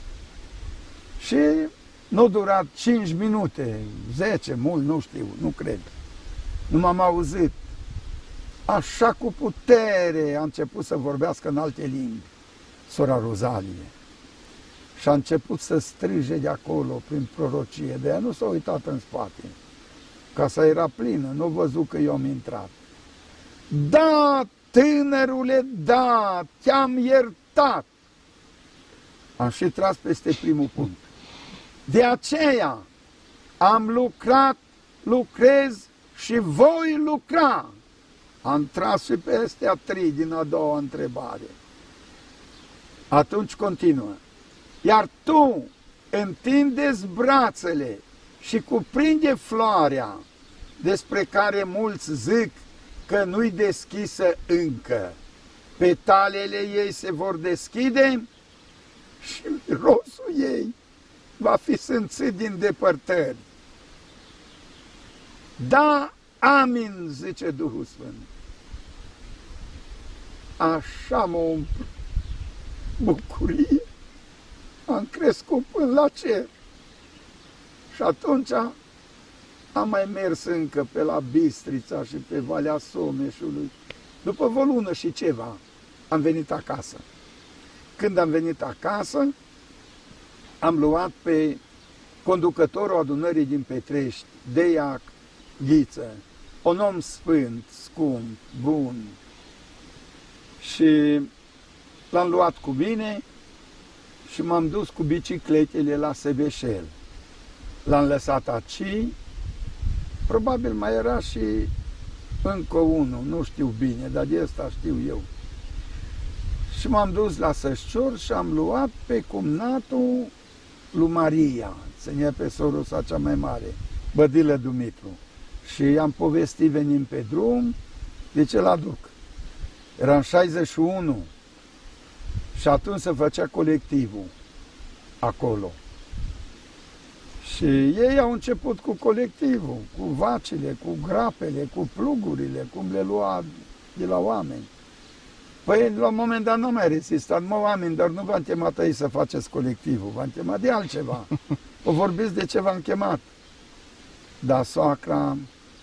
Și nu a durat cinci minute, zece, mult, nu știu, nu cred. Nu m-am auzit. Așa cu putere a început să vorbească în alte limbi sora Rozalie. Și a început să strige de acolo, prin prorocie. De ea nu s-a uitat în spate. Casa era plină, nu a văzut că eu am intrat. Da, tânărule, da, te-am iertat. Am și tras peste primul punct. De aceea am lucrat, lucrez și voi lucra. Am tras și peste a trei din a doua întrebare. Atunci continuă. Iar tu întinde-ți brațele și cuprinde floarea, despre care mulți zic că nu-i deschisă încă. Petalele ei se vor deschide și mirosul ei va fi simțit din depărtări. Da, amin, zice Duhul Sfânt. Așa mă umplu bucurie, am crescut până la cer. Și atunci am mai mers încă pe la Bistrița și pe Valea Someșului. După o lună și ceva am venit acasă. Când am venit acasă, am luat pe conducătorul adunării din Petrești, Deiac Ghiță, un om sfânt, scump, bun. Și l-am luat cu mine și m-am dus cu bicicletele la Sebeșel. L-am lăsat aici, probabil mai era și încă unul, nu știu bine, dar de asta știu eu. Și m-am dus la Sășcior și am luat pe cumnatul lui Maria, ținea pe sorosa cea mai mare, Bădilă Dumitru. Și i-am povestit, venim pe drum, de ce l-aduc. Era în șaizeci și unu și atunci se făcea colectivul acolo. Și ei au început cu colectivul, cu vacile, cu grapele, cu plugurile, cum le lua de la oameni. Păi, la un moment dat nu mai rezistat, mă, oameni, dar nu v-am chemat aici să faceți colectivul, v-am chemat de altceva. O vorbiți de ce v-am chemat. Dar soacra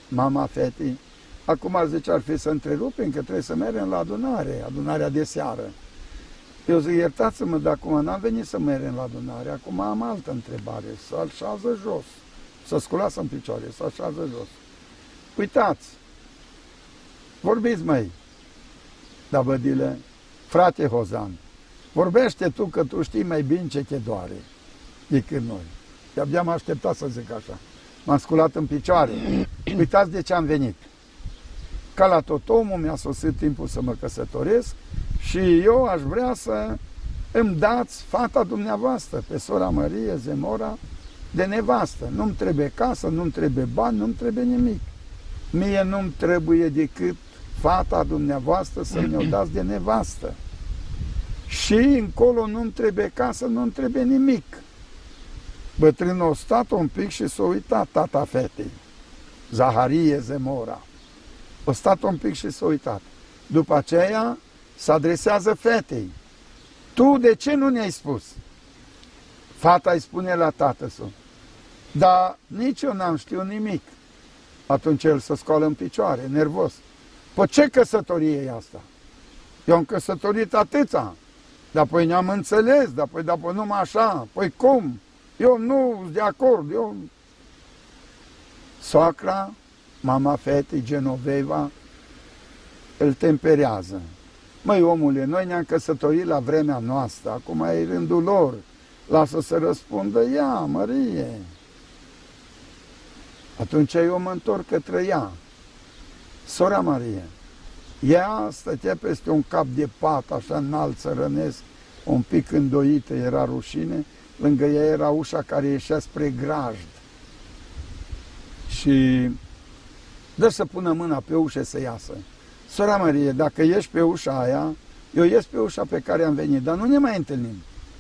mama fetei. Acum zice, ar fi să întrerupem, că trebuie să mergem la adunare, adunarea de seară. Eu zic, iertați-mă, dar acum n-am venit să mergem la adunare, acum am altă întrebare, să așează jos, să sculasă în picioare, să așează jos. Uitați, vorbiți, măi, da, bădile, frate Hozan, vorbește tu că tu știi mai bine ce te doare decât noi. De-abia m-am așteptat să zic așa. M-am sculat în picioare. Uitați de ce am venit. Ca la tot omul mi-a sosit timpul să mă căsătoresc și eu aș vrea să îmi dați fata dumneavoastră, pe sora Marie Zemora, de nevastă. Nu-mi trebuie casă, nu-mi trebuie bani, nu-mi trebuie nimic. Mie nu-mi trebuie decât fata dumneavoastră să mi-o dați de nevastă. Și încolo nu-mi trebuie casă, nu-mi trebuie nimic. Bătrânul a stat un pic și s-a uitat, tata fetei, Zaharie Zemora. A stat un pic și s-a uitat. După aceea se adresează fetei. Tu de ce nu ne-ai spus? Fata îi spune la tatăl său. Dar nici eu n-am știut nimic. Atunci el se scoală în picioare, nervos. Păi ce căsătorie e asta? Eu am căsătorit atâția. Dar apoi ne-am înțeles, dar apoi, dar apoi numai așa. Păi cum? Eu nu sunt de acord. Eu... Soacra, mama fetei, Genoveva, îl temperează. Măi, omule, noi ne-am căsătorit la vremea noastră, acum e rândul lor. Lasă să răspundă ea, Marie. Atunci eu mă întorc către ea. Sora Marie, ea stătea peste un cap de pat, așa înalt, țărănesc, un pic îndoită, era rușine, lângă ea era ușa care ieșea spre grajd. Și dă să pună mâna pe ușă să iasă. Sora Marie, dacă ieși pe ușa aia, eu ies pe ușa pe care am venit, dar nu ne mai întâlnim.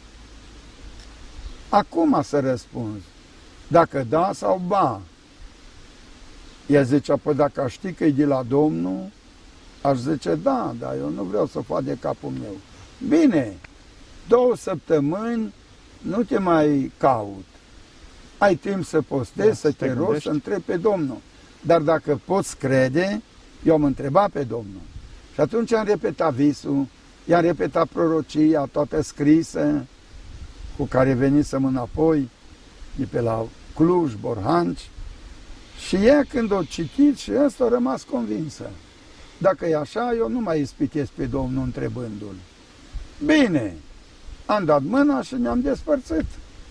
Acum să răspunzi, dacă da sau ba. Ea zicea, păi dacă aș ști că e de la Domnul, aș zice, da, dar eu nu vreau să fac de capul meu. Bine, două săptămâni nu te mai caut. Ai timp să postezi, da, să te rogi, să întrebi pe Domnul. Dar dacă poți crede, eu am întrebat pe Domnul. Și atunci am repetat visul, i-am repetat prorocia, toată scrisă, cu care venisem înapoi, de pe la Cluj, Borhanci. Și ea când o citit și ăsta a rămas convinsă. Dacă e așa, eu nu mai ispitesc pe Domnul întrebându-l. Bine, am dat mâna și ne-am despărțit.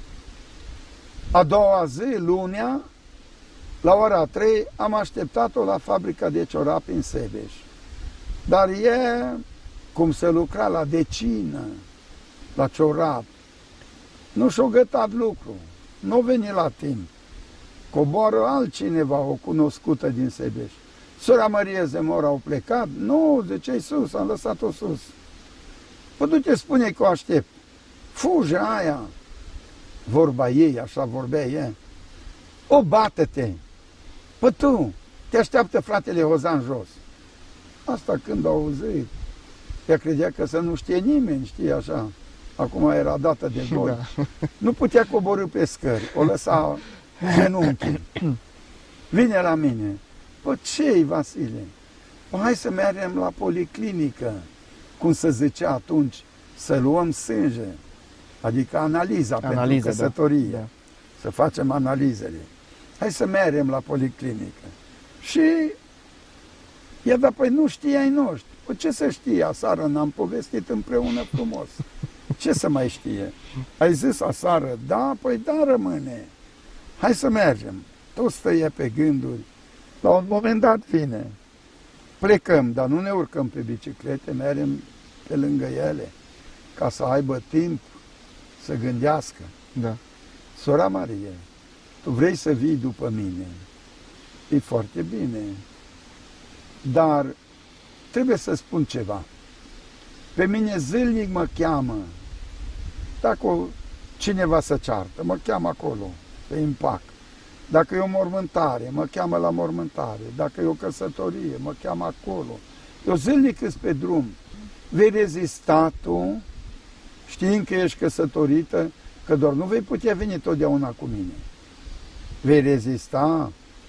A doua zi, lunea, la ora trei, am așteptat-o la fabrica de ciorapi în Sebeș. Dar e cum se lucra la decină, la ciorap. Nu și-o gătat lucru, nu veni la timp. Coboară altcineva, o cunoscută din Sebeș. Sora Marie Zemora au plecat? Nu, zice-i sus, am lăsat-o sus. Păi du-te, spune că o aștept. Fuge aia. Vorba ei, așa vorbea ea. O, bată-te. Păi tu, te așteaptă fratele Hozan jos. Asta când a auzit, ea credea că să nu știe nimeni, știe așa. Acum era dată de gol. Da. Nu putea coborî pe scări, o lăsa genunchii. Vine la mine. Păi ce-i, Vasile? Păi hai să mergem la policlinică, cum se zicea atunci, să luăm sânge, adică analiza, analiza pentru căsătorie, da. Să facem analizele. Hai să mergem la policlinică. Și ea, dar păi nu știai noștri. Păi ce să știe, aseară n-am povestit împreună frumos. Ce să mai știe? Ai zis aseară, da, păi da, rămâne. Hai să mergem. Tot stăie pe gânduri. La un moment dat vine. Plecăm, dar nu ne urcăm pe biciclete, mergem pe lângă ele, ca să aibă timp să gândească. Da. Sora Marie, tu vrei să vii după mine? E foarte bine. Dar trebuie să spun ceva. Pe mine zilnic mă cheamă. Dacă cineva să ceartă, mă cheamă acolo, să împac. Dacă e o mormântare, mă cheamă la mormântare. Dacă e o căsătorie, mă cheamă acolo. Eu zilnic îs pe drum. Vei rezista tu, știind că ești căsătorită, că doar nu vei putea veni totdeauna cu mine. Vei rezista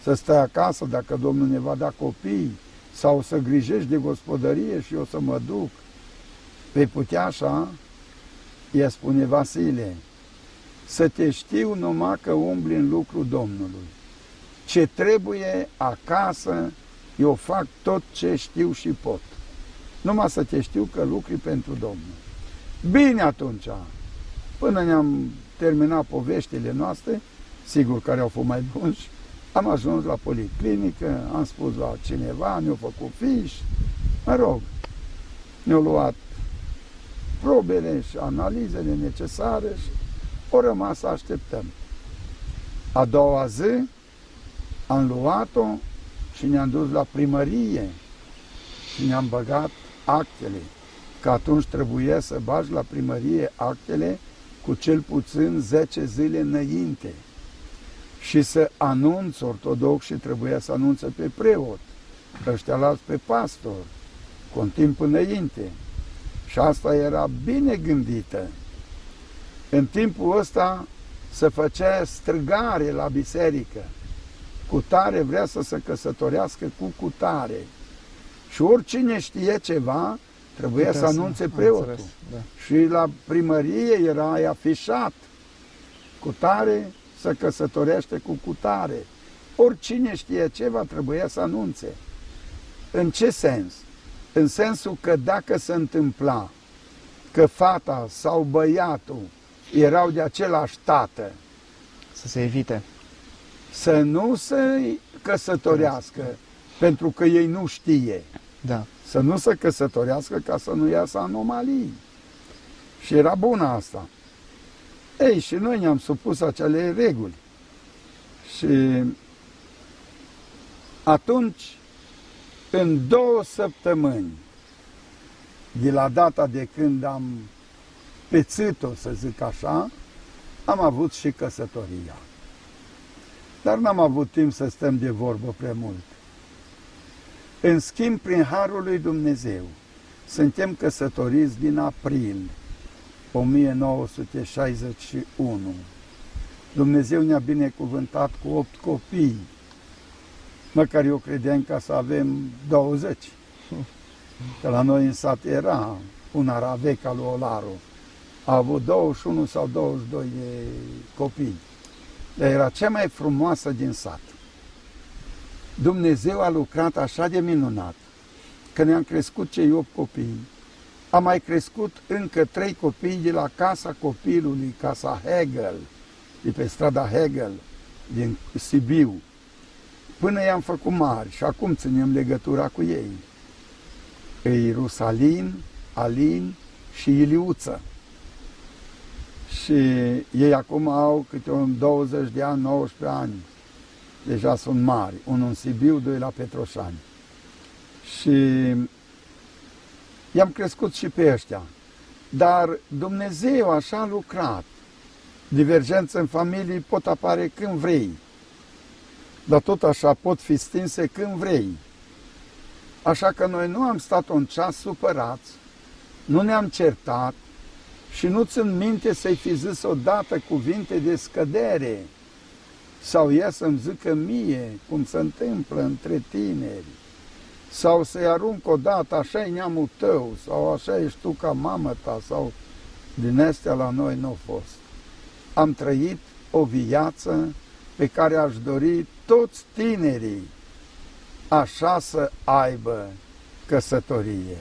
să stai acasă dacă Domnul ne va da copii, sau să grijești de gospodărie și eu să mă duc. Vei putea așa? Ea spune: Vasile, să te știu numai că umbli în lucru Domnului. Ce trebuie acasă, eu fac tot ce știu și pot. Numai să te știu că lucri pentru Domnul. Bine atunci, până ne-am terminat poveștile noastre, sigur care au fost mai buni, am ajuns la policlinică, am spus la cineva, ne-au făcut fiș, mă rog, ne-au luat probele și analizele necesare și o rămas să așteptăm. A doua zi am luat-o și ne-am dus la primărie și ne-am băgat actele, că atunci trebuie să bagi la primărie actele cu cel puțin zece zile înainte și să anunți ortodoxii, trebuia să anunțe pe preot, ăștia alți pe pastor, cu un timp înainte. Și asta era bine gândită. În timpul ăsta se făcea strigare la biserică. Cutare vrea să se căsătorească cu cutare. Și oricine știe ceva, trebuia Putea să anunțe preotul. Da. Și la primărie era afișat: cutare se căsătorește cu cutare. Oricine știe ceva, trebuia să anunțe. În ce sens? În sensul că dacă se întâmpla că fata sau băiatul erau de același tată, să se evite. Să nu se căsătorească, da, pentru că ei nu știe. Da. Să nu se căsătorească ca să nu iasă anomalii. Și era bună asta. Ei, și noi ne-am supus acele reguli. Și atunci, în două săptămâni, de la data de când am pețit-o, să zic așa, am avut și căsătoria. Dar n-am avut timp să stăm de vorbă prea mult. În schimb, prin Harul lui Dumnezeu, suntem căsătoriți din april o mie nouă sute șaizeci și unu. Dumnezeu ne-a binecuvântat cu opt copii. Măcar eu credeam ca să avem douăzeci. Că la noi în sat era un Aravec al lui Olaru. A avut douăzeci și unu sau douăzeci și doi de copii. Dar era cea mai frumoasă din sat. Dumnezeu a lucrat așa de minunat că ne-am crescut cei opt copii. Am mai crescut încă trei copii de la Casa Copilului, Casa Hegel, de pe strada Hegel, din Sibiu, până i-am făcut mari și acum ținem legătura cu ei. Ei Rusalin, Alin și Iliuță. Și ei acum au câte un douăzeci de ani, nouăsprezece ani. Deja sunt mari, unul în Sibiu, doi la Petroșani. Și i-am crescut și pe ăștia. Dar Dumnezeu așa a lucrat. Divergențe în familie pot apare când vrei, dar tot așa pot fi stinse când vrei. Așa că noi nu am stat un ceas supărați, nu ne-am certat și nu țin minte să-i fi zis odată cuvinte de scădere sau ea să-mi zică mie cum se întâmplă între tineri, sau să-i arunc odată, așa e neamul tău, sau așa ești tu ca mamă ta, sau din astea la noi nu a fost. Am trăit o viață pe care aș dori toți tinerii așa să aibă căsătorie.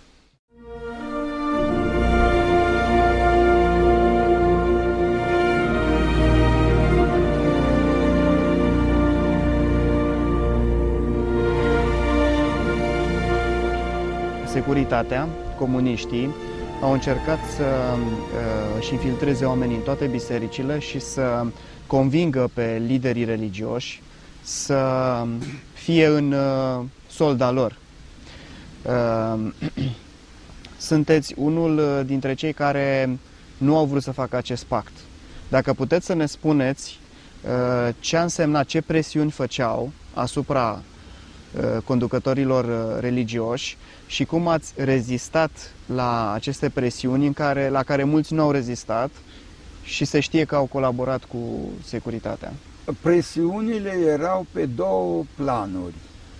Securitatea, comuniștii, au încercat să uh, își infiltreze oamenii în toate bisericile și să convingă pe liderii religioși să fie în uh, solda lor. Uh, sunteți unul dintre cei care nu au vrut să facă acest pact. Dacă puteți să ne spuneți uh, ce a însemnat, ce presiuni făceau asupra uh, conducătorilor uh, religioși și cum ați rezistat la aceste presiuni în care, la care mulți nu au rezistat și se știe că au colaborat cu securitatea. presiunile erau pe două planuri.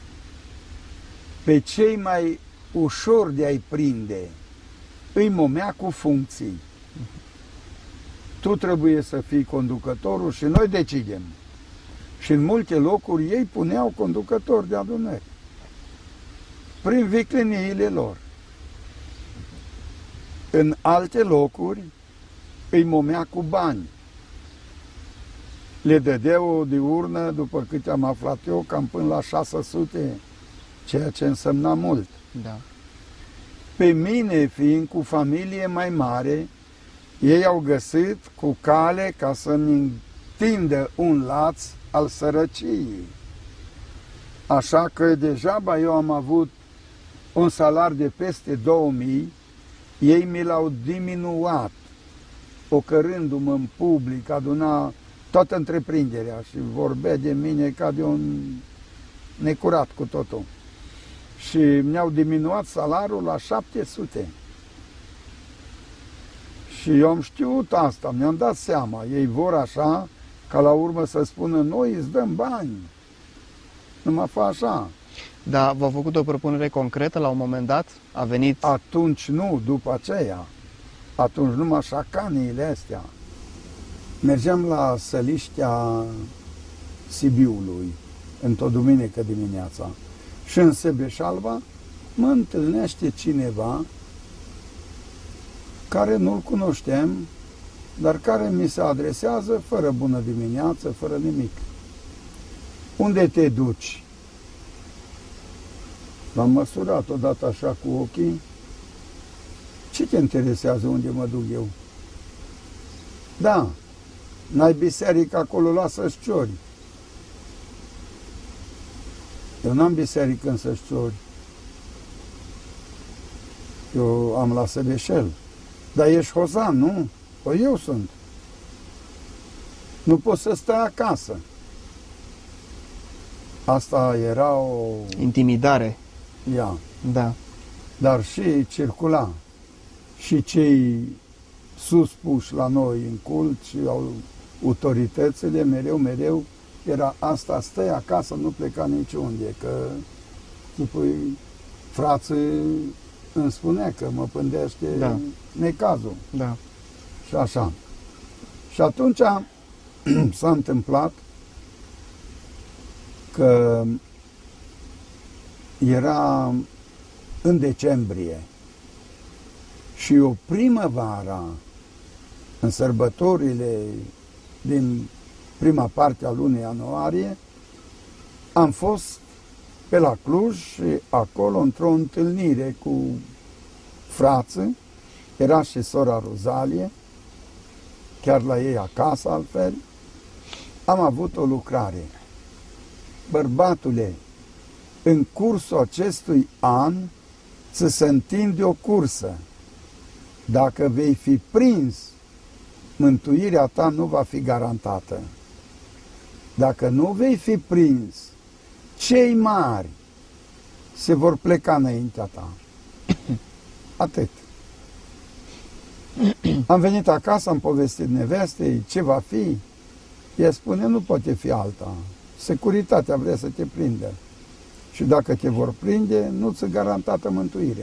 Pe cei mai ușor de a-i prinde îi momea cu funcții. Tu trebuie să fii conducătorul și noi decidem. Și în multe locuri ei puneau conducători de adunări prin vicleniile lor. În alte locuri îi momea cu bani. Le dădea o diurnă, după câte am aflat eu, cam până la șase sute, ceea ce însemna mult. Da. Pe mine, fiind cu familie mai mare, ei au găsit cu cale ca să-mi întindă un laț al sărăciei. Așa că degeaba eu am avut un salar de peste două mii, ei mi l-au diminuat, ocărându-mă în public, aduna toată întreprinderea și vorbea de mine ca de un necurat cu totul. Și mi-au diminuat salariul la șapte sute. Și eu am știut asta, mi-am dat seama. Ei vor așa, ca la urmă să spună, noi îți dăm bani. Nu mă fa așa. Dar v-au făcut o propunere concretă la un moment dat? A venit... Atunci nu, după aceea. Atunci numai șacaniile astea. Mergeam la Săliștea Sibiului, într-o duminică dimineața. Și în Sebeșalva mă întâlnește cineva care nu-l cunoșteam, dar care mi se adresează fără bună dimineață, fără nimic. Unde te duci? L-am măsurat odată așa cu ochii. Ce te interesează unde mă duc eu? Da, n-ai biserică acolo, lasă Sășciori. Eu n-am biserică în Sășciori. Eu am la Săbeșel. Dar ești hozan, nu? Păi eu sunt. Nu poți să stai acasă. Asta era o... Intimidare. Ia. Da. Dar și circula. Și cei suspuși la noi în cult și au autoritățile, mereu, mereu, era asta, stai acasă, nu pleca niciunde, că tipul frații îmi spunea că mă pândește da. necazul. Da. Și așa. Și atunci s-a întâmplat că era în decembrie și o primăvară, în sărbătorile din prima parte a lunii ianuarie, am fost pe la Cluj și acolo, într-o întâlnire cu frații, era și sora Rozalie, chiar la ei acasă altfel, am avut o lucrare. Bărbatule, în cursul acestui an să se întinde o cursă. Dacă vei fi prins, mântuirea ta nu va fi garantată. Dacă nu vei fi prins, cei mari se vor pleca înaintea ta. Atât. Am venit acasă, am povestit nevestei ce va fi. Ea spune, nu poate fi alta. Securitatea vrea să te prindă. Și dacă te vor prinde, nu-ți garantată mântuirea.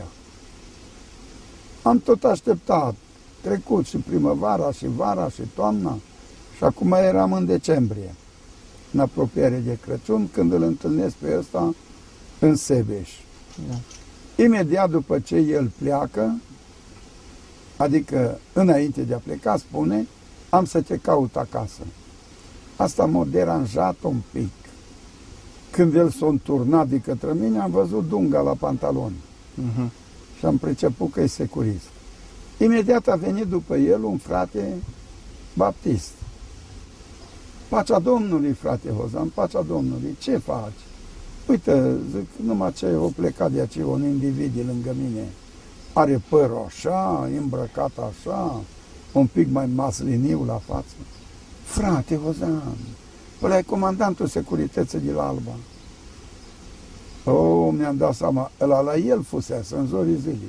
Am tot așteptat. Trecut și primăvara, și vara, și toamna. Și acum eram în decembrie, în apropiere de Crăciun, când îl întâlnesc pe ăsta în Sebeș. Da. Imediat după ce el pleacă, adică înainte de a pleca, spune, am să te caut acasă. Asta m-a deranjat un pic. Când el s-a înturnat de către mine, am văzut dunga la pantaloni. Uh-huh. Și am priceput că e securist. Imediat a venit după el un frate baptist. Pacea Domnului, frate Hozan, pacea Domnului, ce faci? Uite, zic, numai ce o plecat de aici un individ de lângă mine. Are părul așa, îmbrăcat așa, un pic mai masliniu la față. Frate Hozan, ăla e comandantul securității de la Alba. Oh, mi-am dat seama, ăla la el fusese în zorii zilei.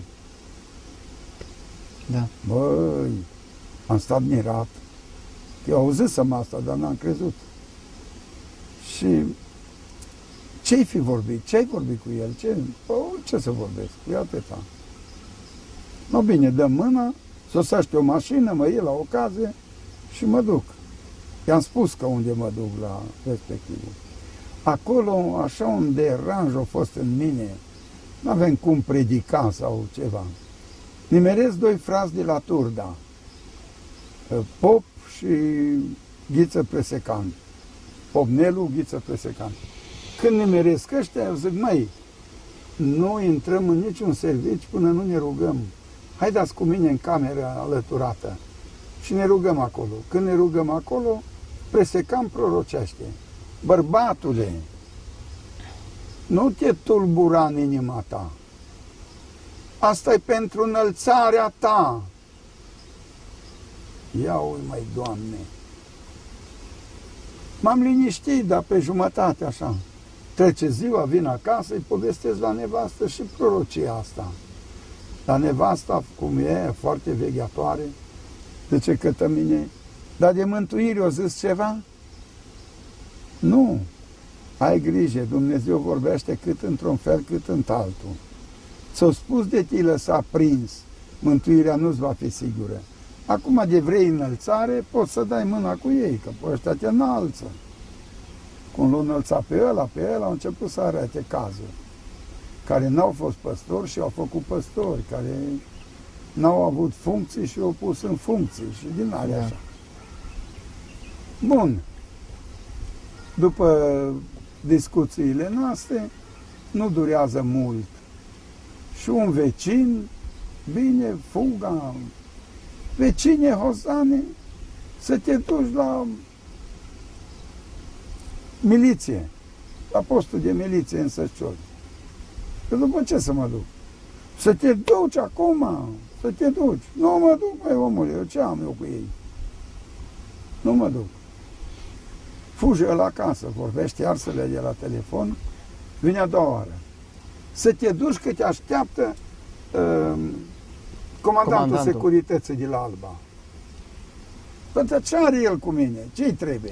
Da. Băi, am stat mirat. Eu auzisem asta, dar n-am crezut. Și ce-ai fi vorbit? Ce-ai vorbit cu el? Ce, o, ce să vorbesc? E atâta. No bine, dăm mâna, sosește o mașină, mă iei la ocazie și mă duc. I-am spus că unde mă duc la respectivul. Acolo, așa un deranj a fost în mine, nu avem cum predica sau ceva. Nimeresc doi frați de la Turda, Pop și Ghiță Presecan. Pop Nelu, Ghiță Presecan. Când nimeresc ăștia, eu zic, măi, nu intrăm în niciun serviciu până nu ne rugăm. Haideți cu mine în cameră alăturată și ne rugăm acolo. Când ne rugăm acolo, Presecan prorocește. Bărbatule, nu te tulbura în inima ta. Asta e pentru înălțarea ta. Ia ui, măi, Doamne. M-am liniștit, dar pe jumătate așa. Trece ziua, vin acasă, îi povestesc la nevastă și prorocia asta. La nevasta, cum e, foarte vegheatoare, zice către mine, dar de mântuire o zis ceva? Nu. Ai grijă, Dumnezeu vorbește cât într-un fel, cât într-altul. Ți-o spus de te lăsa prins, mântuirea nu-ți va fi sigură. Acum de vrei înălțare, poți să dai mâna cu ei, că pe ăștia te înalță. Cum l-au înălțat pe ăla, pe ăla au început să arate cazuri, care n-au fost păstori și au făcut păstori, care n-au avut funcții și au pus în funcții și din alea așa. Bun. După discuțiile noastre, nu durează mult. Și un vecin, bine, fuga, vecine Hosane, să te duci la miliție, la postul de miliție în Săcioli. Că după ce să mă duc? Să te duci acum, să te duci. Nu mă duc, băi, omule, eu ce am eu cu ei? Nu mă duc. Fuge la acasă, vorbește arsele de la telefon, vine a doua oară. Să te duci că te așteaptă uh, comandantul, comandantul securității de la Alba. Păi ce are el cu mine? Ce-i trebuie?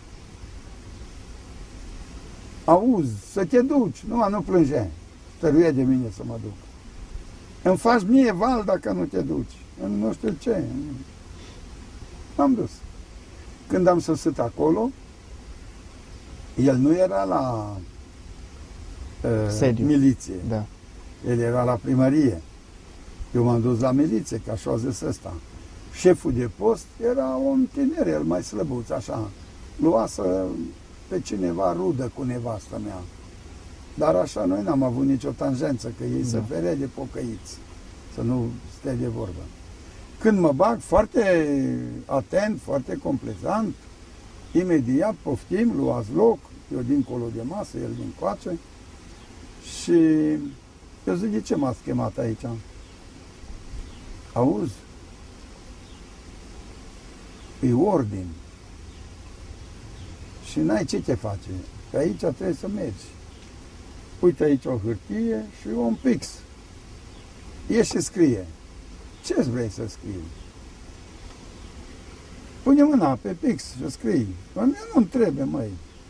Auzi, să te duci, nu, nu plânge. Stăruie de mine să mă duc. Îmi faci mie val dacă nu te duci. Nu știu ce. M-am dus. Când am sosit acolo, el nu era la uh, miliție. Da. El era la primărie. Eu m-am dus la miliție, că așa a zis ăsta. Șeful de post era un tiner, el mai slăbuț, așa. Luasă pe cineva rudă cu nevastă mea. Dar așa noi n-am avut nicio tangență, că ei da. se ferea de pocăiți, să nu stea de vorbă. Când mă bag, foarte atent, foarte complezant, imediat poftim, luați loc, eu dincolo de masă, el din coace, și eu zic, de ce m-ați chemat aici? Auzi? E ordin. Și n-ai ce te face, că aici trebuie să mergi. Uite aici o hârtie și un pix. Ieși și scrie. Ce-ți vrei să scrii? Pune mâna pe pix și scrii. Dar mie nu-mi trebuie, măi.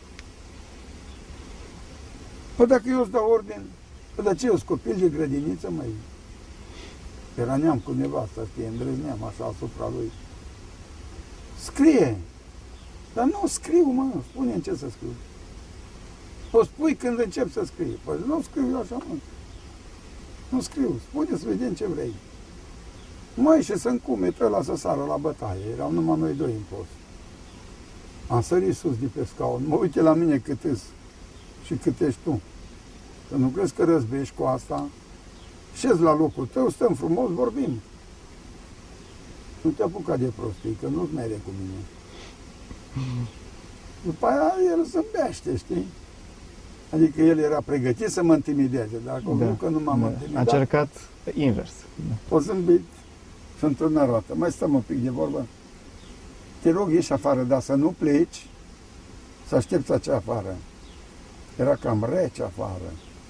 Păi dacă eu îți dau ordin, păi de ce eu copil de grădiniță, măi? Era neam cu nevasta, știe, îndrăzneam așa asupra lui. Scrie! Dar nu scriu, mă, spune-mi ce să scriu. O spui când încep să scrii. Păi nu scriu eu așa, mă. Nu scriu, spune să vedem ce vrei. Măi, și să-mi cumete ăla să sară la bătaie. Erau numai noi doi în post. Am sărit sus de pe scaun. Mă uite la mine cât îs și cât ești tu. Să nu crezi că răzbești cu asta. Șezi la locul tău, stăm frumos, vorbim. Nu te apuca de prostii, că nu-ți mere cu mine. După aia el zâmbește, știi? Adică el era pregătit să mă intimideze, dar acum da, că nu m-am da. intimidat. A încercat invers. O zâmbit și într-o roată. Mai stăm un pic de vorbă. Te rog, ieși afară, dar să nu pleci, să aștepți acea afară. Era cam rece afară.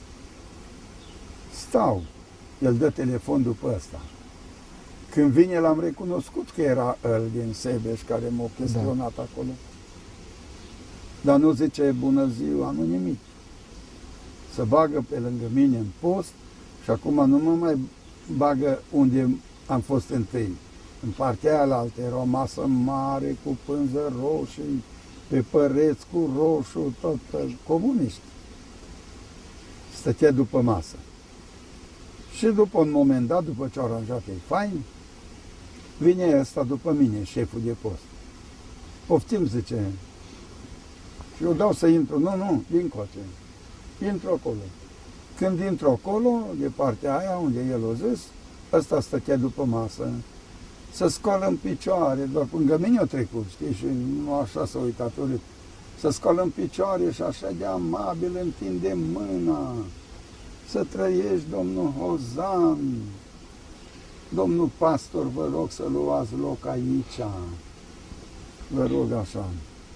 Stau. El dă telefon după ăsta. Când vine, l-am recunoscut că era el din Sebeș care m-a chestionat da. acolo. dar nu zice bună ziua, nu nimic. Se bagă pe lângă mine în post și acum nu mă mai bagă unde am fost întâi. În partea aia era o masă mare cu pânză roșii, pe păreți cu roșu, tot comuniști. Stătea după masă. Și după un moment dat, după ce au aranjat ei fain, vine ăsta după mine, șeful de post. Poftim, zice. Și eu dau să intru. Nu, nu, dincoace. Intru acolo. Când intru acolo, de partea aia unde el o zis, ăsta stătea după masă, să scoală în picioare, doar lângă mine o trecut, știi, și nu așa s-a uitat urât. Să scoală în picioare și așa de amabil întinde mâna. Să trăiești, domnul Hozan. Domnul pastor, vă rog să luați loc aici. Vă rog așa.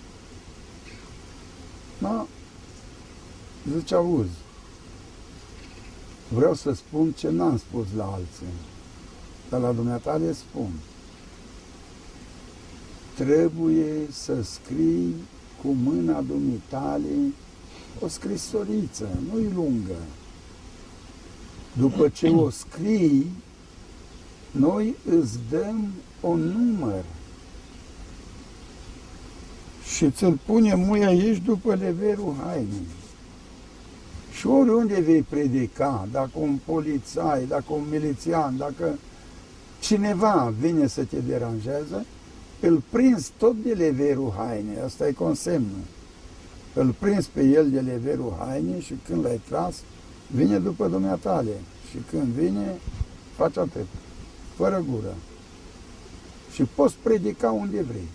Da? Zice, auzi, vreau să spun ce n-am spus la alții, dar la dumneata le spun. Trebuie să scrii cu mâna dumitale o scrisoriță, nu-i lungă. După ce o scrii, noi îți dăm un număr și ți-l punem noi aici după leverul hainei. Și oriunde vei predica, dacă un polițai, dacă un milițian, dacă cineva vine să te deranjează, îl prinzi tot de leverul hainei, asta e consemnul. Îl prinzi pe el de leverul hainei și când l-ai tras, vine după dumneatale. Și când vine, faci atât, fără gură. Și poți predica unde vrei.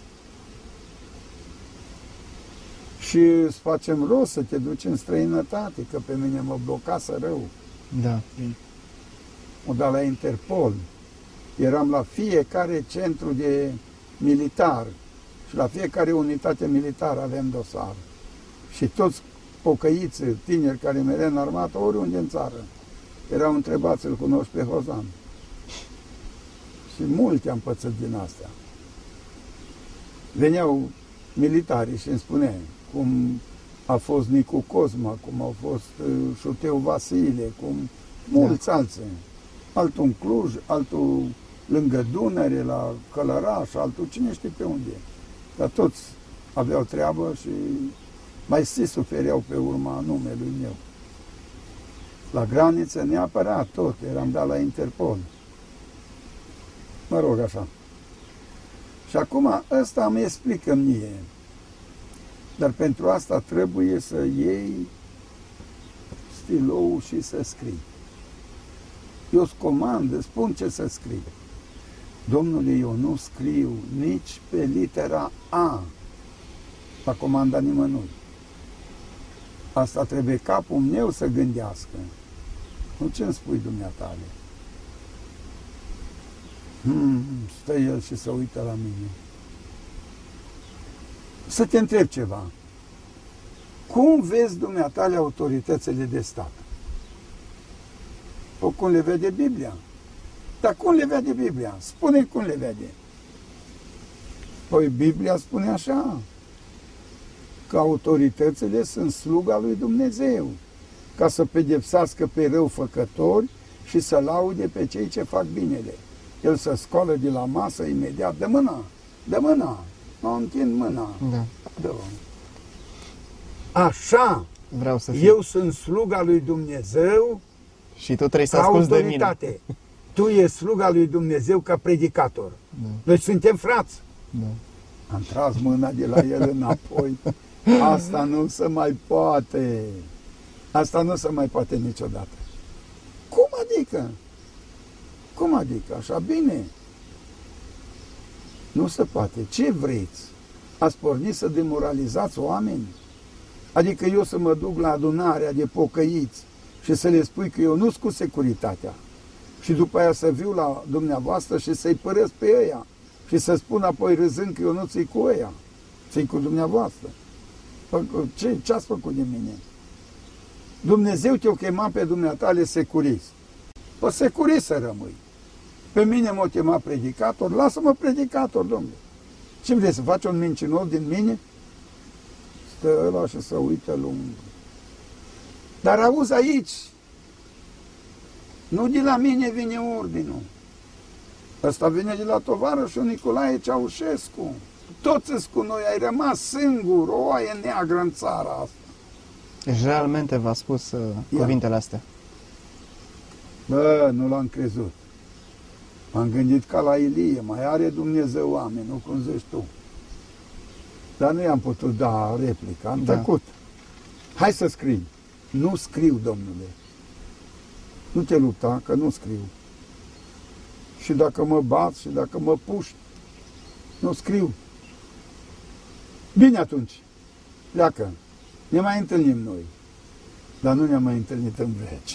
Și îți facem rost să te duci în străinătate, că pe mine mă blocase rău. Da. O da la Interpol. Eram la fiecare centru de militar și la fiecare unitate militară avem dosar. Și toți pocăiți, tineri care mereu în armată, oriunde în țară, erau întrebați, îl cunoști pe Hozan. Și multe am pățit din astea. Veneau militarii și îmi spune cum a fost Nicu Cosma, cum a fost uh, Șuteu Vasile, cum mulți da. alții. Altul în Cluj, altul lângă Dunăre, la Călăraș, altul cine știe pe unde. Dar toți aveau treabă și mai se sufereau pe urma numelui meu. La graniță neapărat tot, eram dat la Interpol. Mă rog așa. Și acum ăsta îmi explică mie. Dar pentru asta trebuie să iei stilou și să scrii. Eu îți comand, îți spun ce să scrii. Domnule, eu nu scriu nici pe litera A la comanda nimănui. Asta trebuie capul meu să gândească. Nu ce-mi spui dumneatale. Hmm, stă el și se uită la mine. Să te întreb ceva. Cum vezi dumneatale autoritățile de stat? O, cum le vede Biblia? Dar cum le vede Biblia? Spune cum le vede. Păi Biblia spune așa, că autoritățile sunt sluga lui Dumnezeu, ca să pedepsească pe răufăcători și să laude pe cei ce fac binele. El se scoală de la masă imediat, dă mâna, dă mâna, nu întind mâna. Da. Dă. Așa, vreau să fiu. Eu sunt sluga lui Dumnezeu și tu trebuie să asculți de mine. Tu ești sluga lui Dumnezeu ca predicator. Da. Noi suntem frați. Da. Am tras mâna de la el înapoi. Asta nu se mai poate. Asta nu se mai poate niciodată. Cum adică? Cum adică? Așa bine? Nu se poate. Ce vreți? Ați pornit să demoralizați oameni? Adică eu să mă duc la adunarea de pocăiți și să le spui că eu nu-s cu securitatea și după aia să viu la dumneavoastră și să-i părăsc pe ăia și să spun apoi râzând că eu nu ți-i cu ăia, ți-i cu dumneavoastră. Ce, ce ați făcut de mine? Dumnezeu te-o chema pe dumneatale securist. Păi securist să rămâi. Pe mine m-o chema predicator, lasă-mă predicator, domnule. Ce vrei să faci un mincinos din mine? stă ăla și se uită lung. Dar auzi aici, nu de la mine vine ordinul. Ăsta vine de la tovarășul Nicolae Ceaușescu. Toți sunt cu noi, ai rămas singur, o oaie neagră în țara asta. Deci realmente v-a spus uh, cuvintele astea. Bă, nu l-am crezut. M-am gândit ca la Ilie, mai are Dumnezeu oameni, nu cum zici tu. Dar nu i-am putut da replica, am Da. tăcut. Hai să scrii. Nu scriu, domnule. Nu te lupta, că nu scriu. Și dacă mă bați, și dacă mă puști, nu scriu. Bine atunci, pleacă. Ne mai întâlnim noi. Dar nu ne-am mai întâlnit în veci.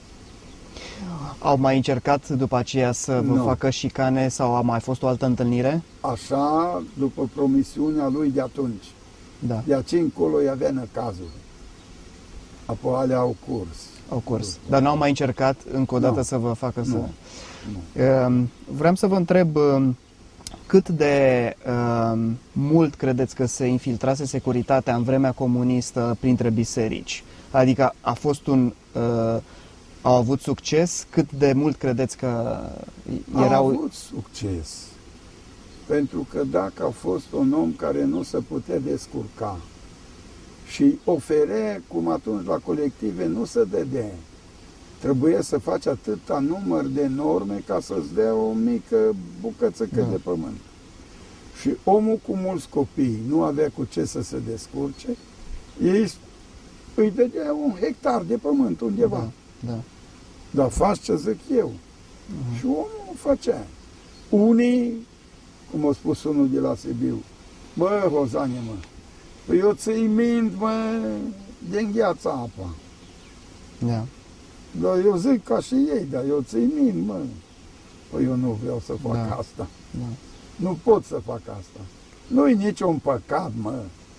Au mai încercat după aceea să vă Nu. facă șicane sau a mai fost o altă întâlnire? Așa, după promisiunea lui de atunci. Da, De aici încolo îi avea năcazuri. Apoi alea au curs. au curs. Dar n-au mai încercat încă o dată Nu. să vă facă să... Nu. Nu. Um, Vreau să vă întreb um, cât de um, mult credeți că se infiltrase securitatea în vremea comunistă printre biserici? Adică a fost un... Uh, au avut succes? Cât de mult credeți că erau... Au avut succes. Pentru că dacă a fost un om care nu se putea descurca și ofere, cum atunci la colective nu se dădea, trebuie să faci atâta număr de norme ca să-ți dea o mică bucățică Da. de pământ. Și omul cu mulți copii nu avea cu ce să se descurce, ei îi dădea un hectar de pământ undeva. Da, da. Dar faci ce zic eu. Uh-huh. Și omul o făcea. Unii, cum a spus unul de la Sibiu, bă, Hozane, mă, păi eu ți-i mint, mă, de îngheața apa. Da. Dar eu zic ca și ei, dar eu ți-i mint, mă. Păi eu nu vreau să fac Da. asta. Da. Nu pot să fac asta. Nu-i niciun păcat, mă.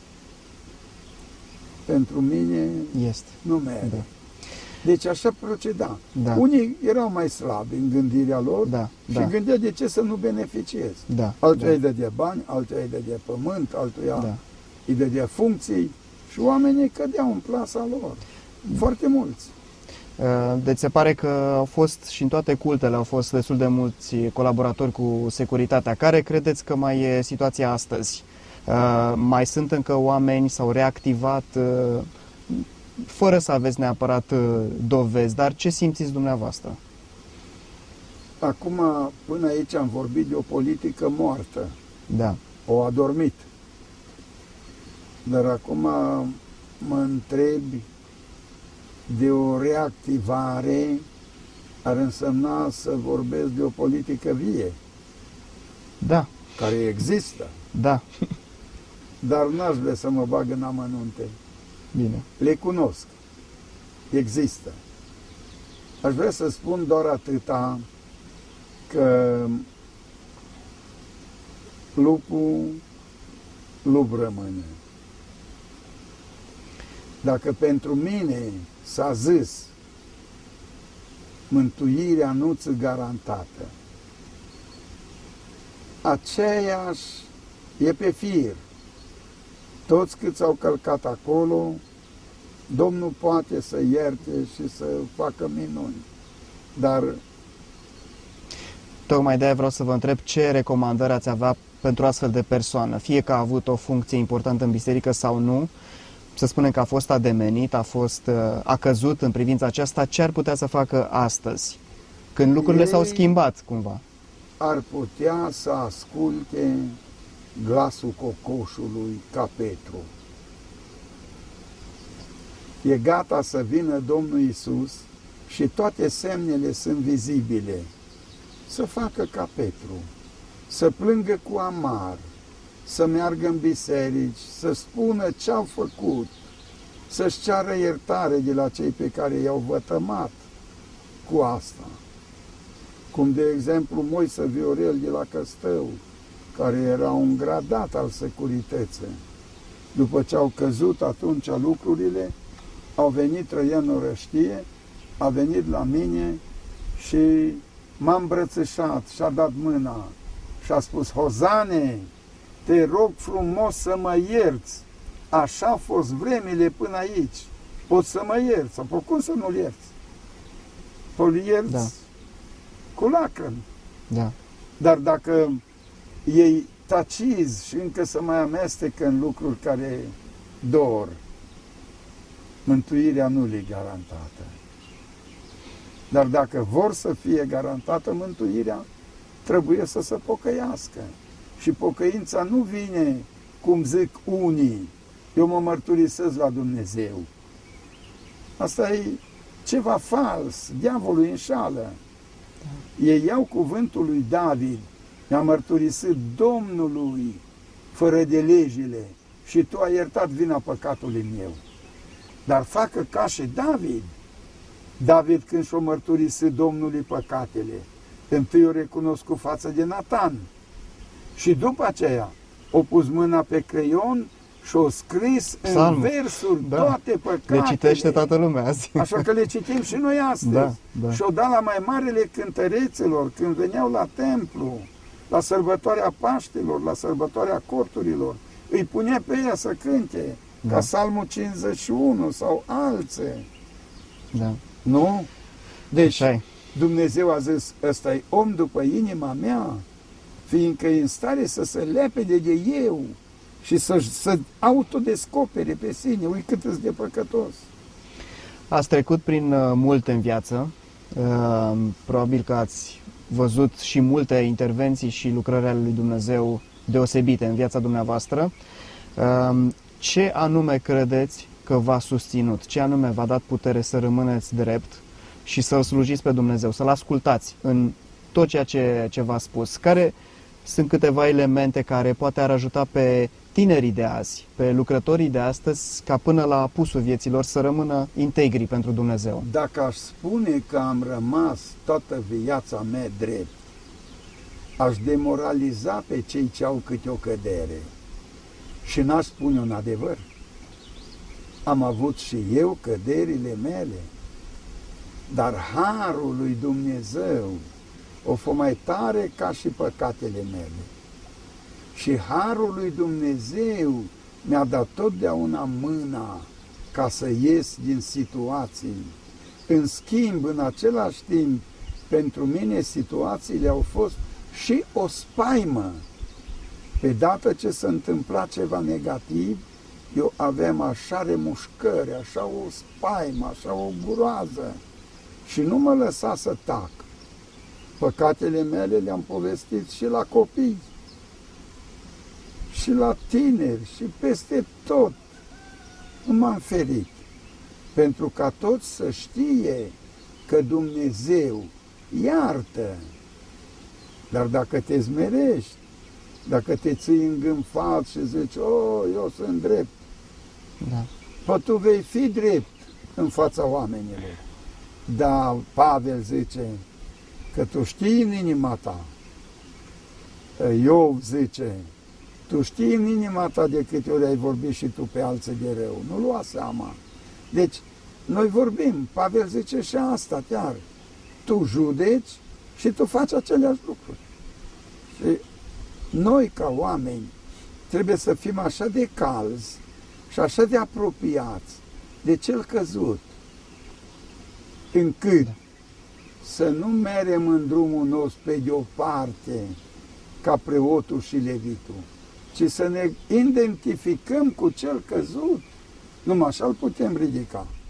Pentru mine Este. nu merge. Da. Deci așa proceda. Da. Unii erau mai slabi în gândirea lor Da, și da. gândea de ce să nu beneficiezi. Da. Altul da. îi dădea bani, altul îi dădea pământ, altul Da. îi dădea funcții și oamenii cădeau în plasa lor. Foarte mulți. Uh, Deci se pare că au fost și în toate cultele au fost destul de mulți colaboratori cu securitatea. Care credeți că mai e situația astăzi? Uh, Mai sunt încă oameni, s-au reactivat uh, fără să aveți neapărat uh, dovezi, dar ce simțiți dumneavoastră? Acum, până aici am vorbit de o politică moartă. Da, O adormit. Dar acum mă întrebi de o reactivare ar însemna să vorbesc de o politică vie, da, care există, da, dar n-aș vrea să mă bag în amănunte. bine, Le cunosc. Există. Aș vrea să spun doar atâta că lupul lup rămâne. Dacă pentru mine s-a zis mântuirea nu-ți garantată, aceeași e pe fir. Toți câți au călcat acolo, Domnul poate să ierte și să facă minuni. Dar tocmai de-aia vreau să vă întreb ce recomandări ați avea pentru astfel de persoană, fie că a avut o funcție importantă în biserică sau nu, să spunem că a fost ademenit, a, fost, a căzut în privința aceasta, ce ar putea să facă astăzi, când lucrurile Ei s-au schimbat cumva? ar putea să asculte glasul cocoșului ca Petru. E gata să vină Domnul Iisus și toate semnele sunt vizibile. Să facă ca Petru, să plângă cu amar, să meargă în biserici, să spună ce au făcut, să-și ceară iertare de la cei pe care i-au vătămat cu asta. Cum de exemplu Moise Viorel de la Căstău, care era un gradat al securității. După ce au căzut atunci lucrurile, au venit Trăian Orăștie, a venit la mine și m-a îmbrățișat și a dat mâna și a spus: Hozane, te rog frumos să mă ierți, așa au fost vremile până aici. Poți să mă ierți, sau cum să nu-l ierți? Poți ierți da. cu lacrimi. Da. Dar dacă ei tacizi și încă să mai amestecă în lucruri care dor, mântuirea nu le garantată. Dar dacă vor să fie garantată mântuirea, trebuie să se pocăiască. Și pocăința nu vine, cum zic unii, eu mă mărturisesc la Dumnezeu. Asta e ceva fals, diavolul înșală. Ei iau cuvântul lui David, mi-a mărturisit Domnului fără de legile și tu ai iertat vina păcatului meu. Dar facă ca și David. David când și-o mărturisit Domnului păcatele, întâi o recunoscut față de Natan. Și după aceea o pus mâna pe creion și o scris Psalm. În versuri da. toate păcatele. Le citește toată lumea azi. Așa că le citim și noi astăzi. Da, da. Și o da la mai marele cântărețelor când veneau la templu, la sărbătoarea Paștelor, la sărbătoarea corturilor. Îi punea pe ea să cânte, da. ca Psalmul cincizeci și unu sau alții. Da. Nu? Deci Dumnezeu a zis, ăsta e om după inima mea, fiindcă e în stare să se lepede de eu și să, să autodescopere pe sine. Ui cât îți de păcătos. Ați trecut prin uh, multe în viață, uh, probabil că ați văzut și multe intervenții și lucrări ale lui Dumnezeu deosebite în viața dumneavoastră. Uh, ce anume credeți că v-a susținut? Ce anume v-a dat putere să rămâneți drept și să-L slujiți pe Dumnezeu, să-L ascultați în tot ceea ce, ce v-a spus? Care sunt câteva elemente care poate ar ajuta pe tinerii de azi, pe lucrătorii de astăzi, ca până la apusul vieților să rămână integri pentru Dumnezeu? Dacă aș spune că am rămas toată viața mea drept, aș demoraliza pe cei ce au câte o cădere și n-aș spune un adevăr. Am avut și eu căderile mele, dar harul lui Dumnezeu o fost mai tare ca și păcatele mele. Și harul lui Dumnezeu mi-a dat totdeauna mâna ca să ies din situații. În schimb, în același timp, pentru mine situațiile au fost și o spaimă. Pe dată ce se întâmpla ceva negativ, eu aveam așa remușcări, așa o spaimă, așa o groază și nu mă lăsa să tac. Păcatele mele le-am povestit și la copii, și la tineri, și peste tot. Nu m-am ferit, pentru ca toți să știe că Dumnezeu iartă. Dar dacă te zmerești, dacă te ții îngânfat și zici, oh, eu sunt drept, da. Păi tu vei fi drept în fața oamenilor. Dar Pavel zice că tu știi în inima ta. Iov zice, tu știi în inima ta de câte ori ai vorbit și tu pe alții de rău. Nu lua seama. Deci, noi vorbim, Pavel zice și asta chiar. Tu judeci și tu faci aceleași lucruri. Și noi, ca oameni, trebuie să fim așa de calzi și așa de apropiați de cel căzut, încât să nu merem în drumul nostru pe de-o parte ca preotul și levitul, ci să ne identificăm cu cel căzut. Numai așa îl putem ridica.